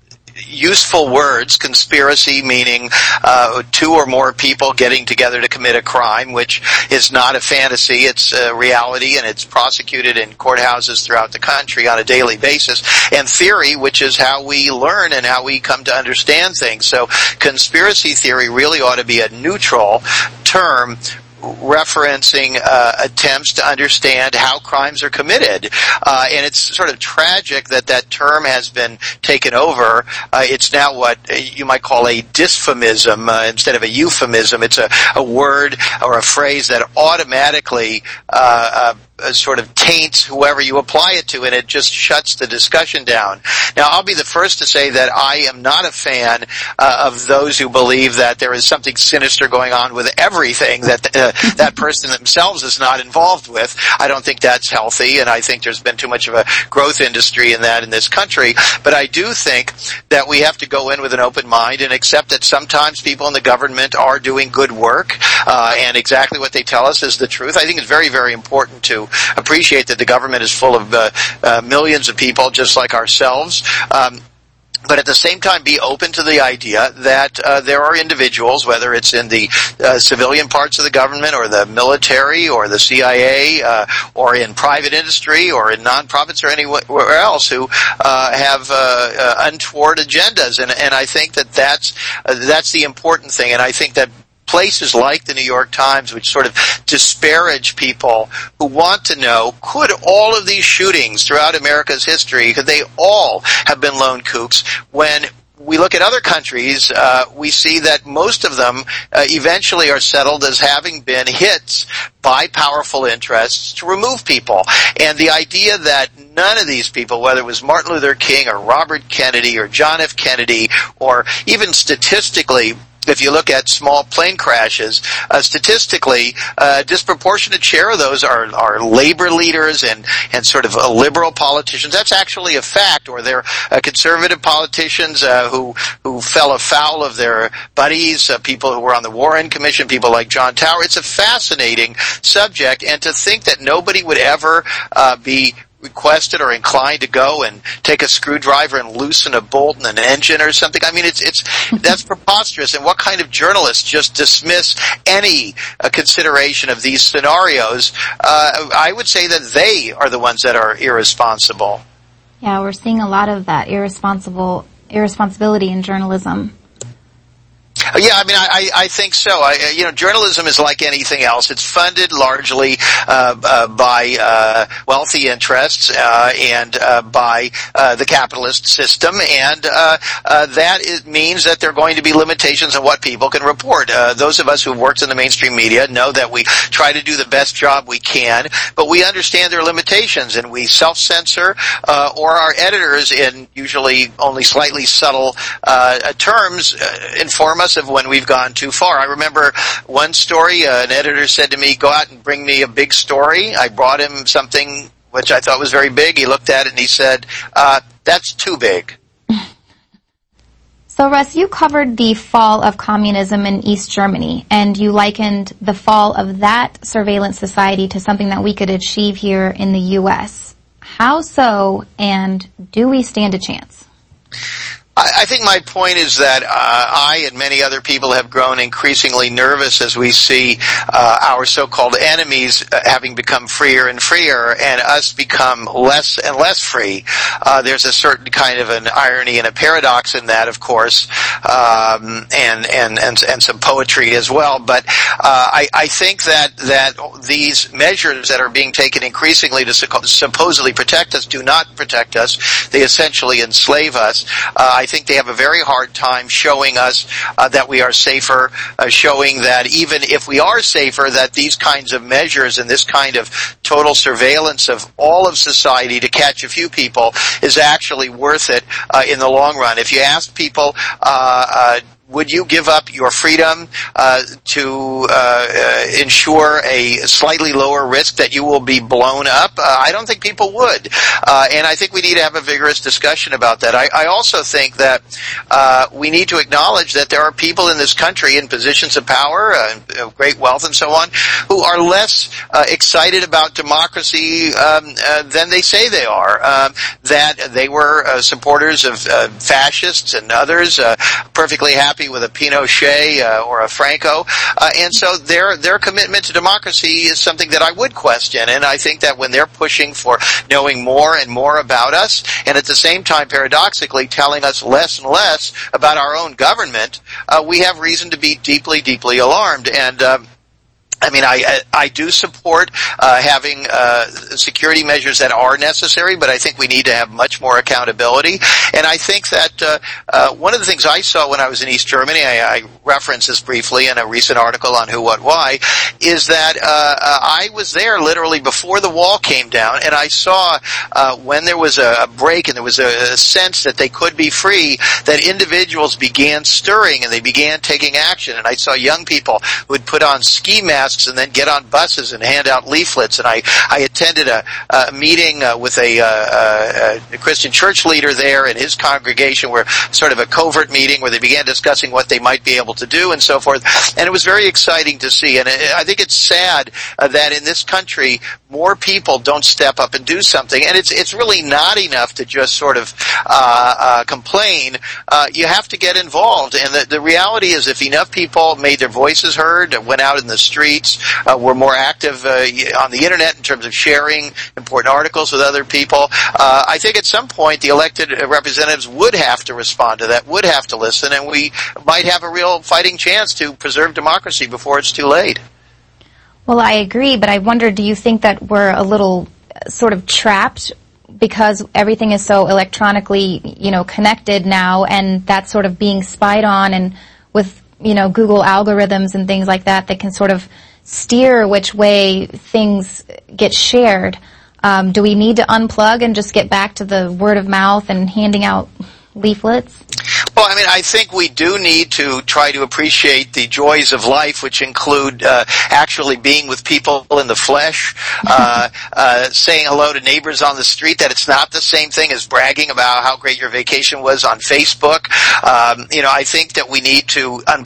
[SPEAKER 23] useful words. Conspiracy meaning uh, two or more people getting together to commit a crime, which is not a fantasy. It's a reality, and it's prosecuted in courthouses throughout the country on a daily basis. And theory, which is how we learn and how we come to understand things. So conspiracy theory really ought to be a neutral term referencing uh, attempts to understand how crimes are committed. Uh, and it's sort of tragic that that term has been taken over. Uh, it's now what you might call a dysphemism uh, instead of a euphemism. It's a, a word or a phrase that automatically uh, uh, Uh, sort of taints whoever you apply it to, and it just shuts the discussion down. Now, I'll be the first to say that I am not a fan uh, of those who believe that there is something sinister going on with everything that uh, that person themselves is not involved with. I don't think that's healthy, and I think there's been too much of a growth industry in that in this country. But I do think that we have to go in with an open mind and accept that sometimes people in the government are doing good work, uh, and exactly what they tell us is the truth. I think it's very, very important to appreciate that the government is full of uh, uh, millions of people just like ourselves. Um, But at the same time, be open to the idea that uh, there are individuals, whether it's in the uh, civilian parts of the government or the military or the C I A uh, or in private industry or in nonprofits or anywhere else, who uh, have uh, uh, untoward agendas. And, and I think that that's, uh, that's the important thing. And I think that places like the New York Times, which sort of disparage people who want to know, could all of these shootings throughout America's history, could they all have been lone kooks? When we look at other countries, uh, we see that most of them uh, eventually are settled as having been hits by powerful interests to remove people. And the idea that none of these people, whether it was Martin Luther King or Robert Kennedy or John F. Kennedy, or even statistically, if you look at small plane crashes, uh, statistically, a uh, disproportionate share of those are, are labor leaders and, and sort of uh, liberal politicians. That's actually a fact. Or they're uh, conservative politicians uh, who who fell afoul of their buddies, uh, people who were on the Warren Commission, people like John Tower. It's a fascinating subject, and to think that nobody would ever uh, be requested or inclined to go and take a screwdriver and loosen a bolt in an engine or something? I mean, it's it's that's preposterous. And what kind of journalists just dismiss any uh, consideration of these scenarios? Uh, I would say that they are the ones that are irresponsible.
[SPEAKER 18] Yeah, we're seeing a lot of that irresponsible irresponsibility in journalism.
[SPEAKER 23] Yeah, I mean, I, I think so. I, you know, journalism is like anything else. It's funded largely uh, uh, by uh, wealthy interests uh, and uh, by uh, the capitalist system, and uh, uh, that is, means that there are going to be limitations on what people can report. Uh, those of us who have worked in the mainstream media know that we try to do the best job we can, but we understand their limitations, and we self-censor, uh, or our editors, in usually only slightly subtle uh, terms, uh, inform us of when we've gone too far. I remember one story, uh, an editor said to me, go out and bring me a big story. I brought him something which I thought was very big. He looked at it and he said, uh, that's too big.
[SPEAKER 18] So, Russ, you covered the fall of communism in East Germany, and you likened the fall of that surveillance society to something that we could achieve here in the U S. How so, and do we stand a chance?
[SPEAKER 23] I think my point is that uh, I and many other people have grown increasingly nervous as we see uh, our so-called enemies uh, having become freer and freer, and us become less and less free. Uh, there's a certain kind of an irony and a paradox in that, of course, um, and, and and and some poetry as well. But uh, I, I think that that these measures that are being taken increasingly to supposedly protect us do not protect us. They essentially enslave us. Uh, I think they have a very hard time showing us uh, that we are safer, uh, showing that even if we are safer, that these kinds of measures and this kind of total surveillance of all of society to catch a few people is actually worth it uh, in the long run. If you ask people, uh, uh, would you give up your freedom uh, to uh, uh, ensure a slightly lower risk that you will be blown up? Uh, I don't think people would. Uh, and I think we need to have a vigorous discussion about that. I, I also think that uh, we need to acknowledge that there are people in this country in positions of power, uh, of great wealth and so on, who are less uh, excited about democracy um, uh, than they say they are. Um, that they were uh, supporters of uh, fascists and others, uh, perfectly happy with a Pinochet uh, or a Franco, uh, and so their their commitment to democracy is something that I would question. And I think that when they're pushing for knowing more and more about us, and at the same time, paradoxically, telling us less and less about our own government, uh, we have reason to be deeply, deeply alarmed. And um, I mean, I I do support uh, having uh, security measures that are necessary, but I think we need to have much more accountability. And I think that uh, uh, one of the things I saw when I was in East Germany, I, I referenced this briefly in a recent article on Who, What, Why, is that uh, uh, I was there literally before the wall came down, and I saw uh, when there was a, a break and there was a, a sense that they could be free, that individuals began stirring and they began taking action. And I saw young people who would put on ski masks and then get on buses and hand out leaflets. And I, I attended a, a meeting uh, with a, uh, a Christian church leader there and his congregation, where sort of a covert meeting where they began discussing what they might be able to do and so forth. And it was very exciting to see. And I think it's sad uh, that in this country more people don't step up and do something. And it's it's really not enough to just sort of uh, uh, complain. Uh, you have to get involved. And the, the reality is, if enough people made their voices heard, went out in the streets, uh, were more active uh, on the internet in terms of sharing important articles with other people, uh, I think at some point the elected representatives would have to respond to that, would have to listen, and we might have a real fighting chance to preserve democracy before it's too late.
[SPEAKER 18] Well, I agree, but I wonder, do you think that we're a little sort of trapped because everything is so electronically, you know, connected now, and that's sort of being spied on, and with, you know, Google algorithms and things like that that can sort of steer which way things get shared? Um, do we need to unplug and just get back to the word of mouth and handing out leaflets?
[SPEAKER 23] Well, I mean, I think we do need to try to appreciate the joys of life, which include uh, actually being with people in the flesh, uh, uh, saying hello to neighbors on the street, that it's not the same thing as bragging about how great your vacation was on Facebook. Um, you know, I think that we need to unplug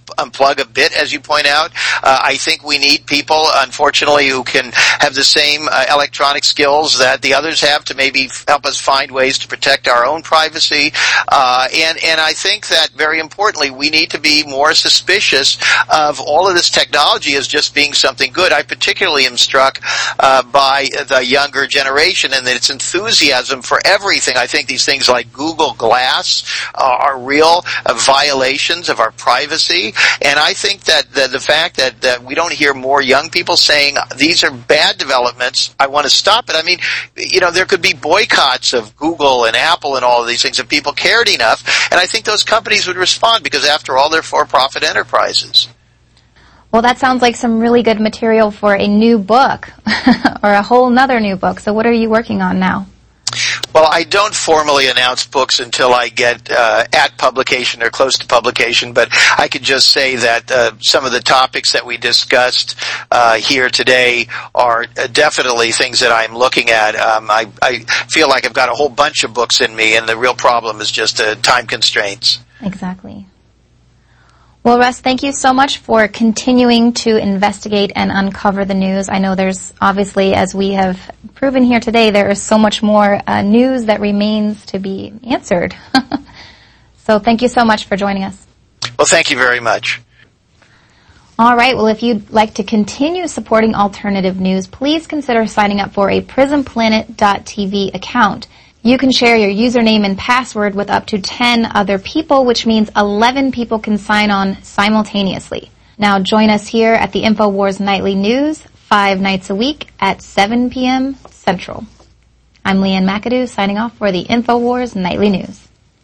[SPEAKER 23] unplug a bit, as you point out. Uh, I think we need people, unfortunately, who can have the same uh, electronic skills that the others have to maybe f- help us find ways to protect our own privacy. Uh, and, and I think that, very importantly, we need to be more suspicious of all of this technology as just being something good. I particularly am struck uh, by the younger generation and its enthusiasm for everything. I think these things like Google Glass uh, are real uh, violations of our privacy. And I think that the, the fact that, that we don't hear more young people saying these are bad developments, I want to stop it. I mean, you know, there could be boycotts of Google and Apple and all of these things if people cared enough. And I think those companies would respond because, after all, they're for-profit enterprises.
[SPEAKER 18] Well, that sounds like some really good material for a new book or a whole nother new book. So what are you working on now?
[SPEAKER 23] Well, I don't formally announce books until I get uh, at publication or close to publication, but I could just say that uh, some of the topics that we discussed uh, here today are uh, definitely things that I'm looking at. Um, I, I feel like I've got a whole bunch of books in me, and the real problem is just uh, time constraints.
[SPEAKER 18] Exactly. Well, Russ, thank you so much for continuing to investigate and uncover the news. I know there's obviously, as we have proven here today, there is so much more uh, news that remains to be answered. So thank you so much for joining us.
[SPEAKER 23] Well, thank you very much.
[SPEAKER 18] All right. Well, if you'd like to continue supporting alternative news, please consider signing up for a prison planet dot t v account. You can share your username and password with up to ten other people, which means eleven people can sign on simultaneously. Now join us here at the InfoWars Nightly News five nights a week at seven p.m. Central. I'm Leanne McAdoo signing off for the InfoWars Nightly News.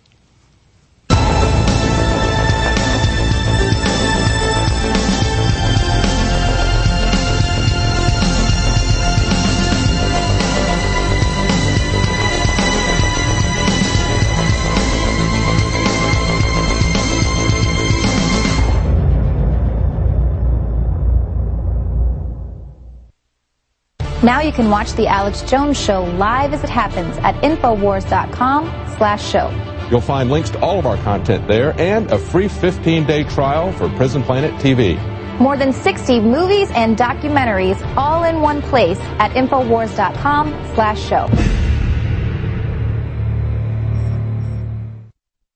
[SPEAKER 18] Now you can watch The Alex Jones Show live as it happens at Infowars dot com slash show.
[SPEAKER 17] You'll find links to all of our content there and a free fifteen-day trial for Prison Planet T V.
[SPEAKER 18] More than sixty movies and documentaries all in one place at Infowars dot com slash show.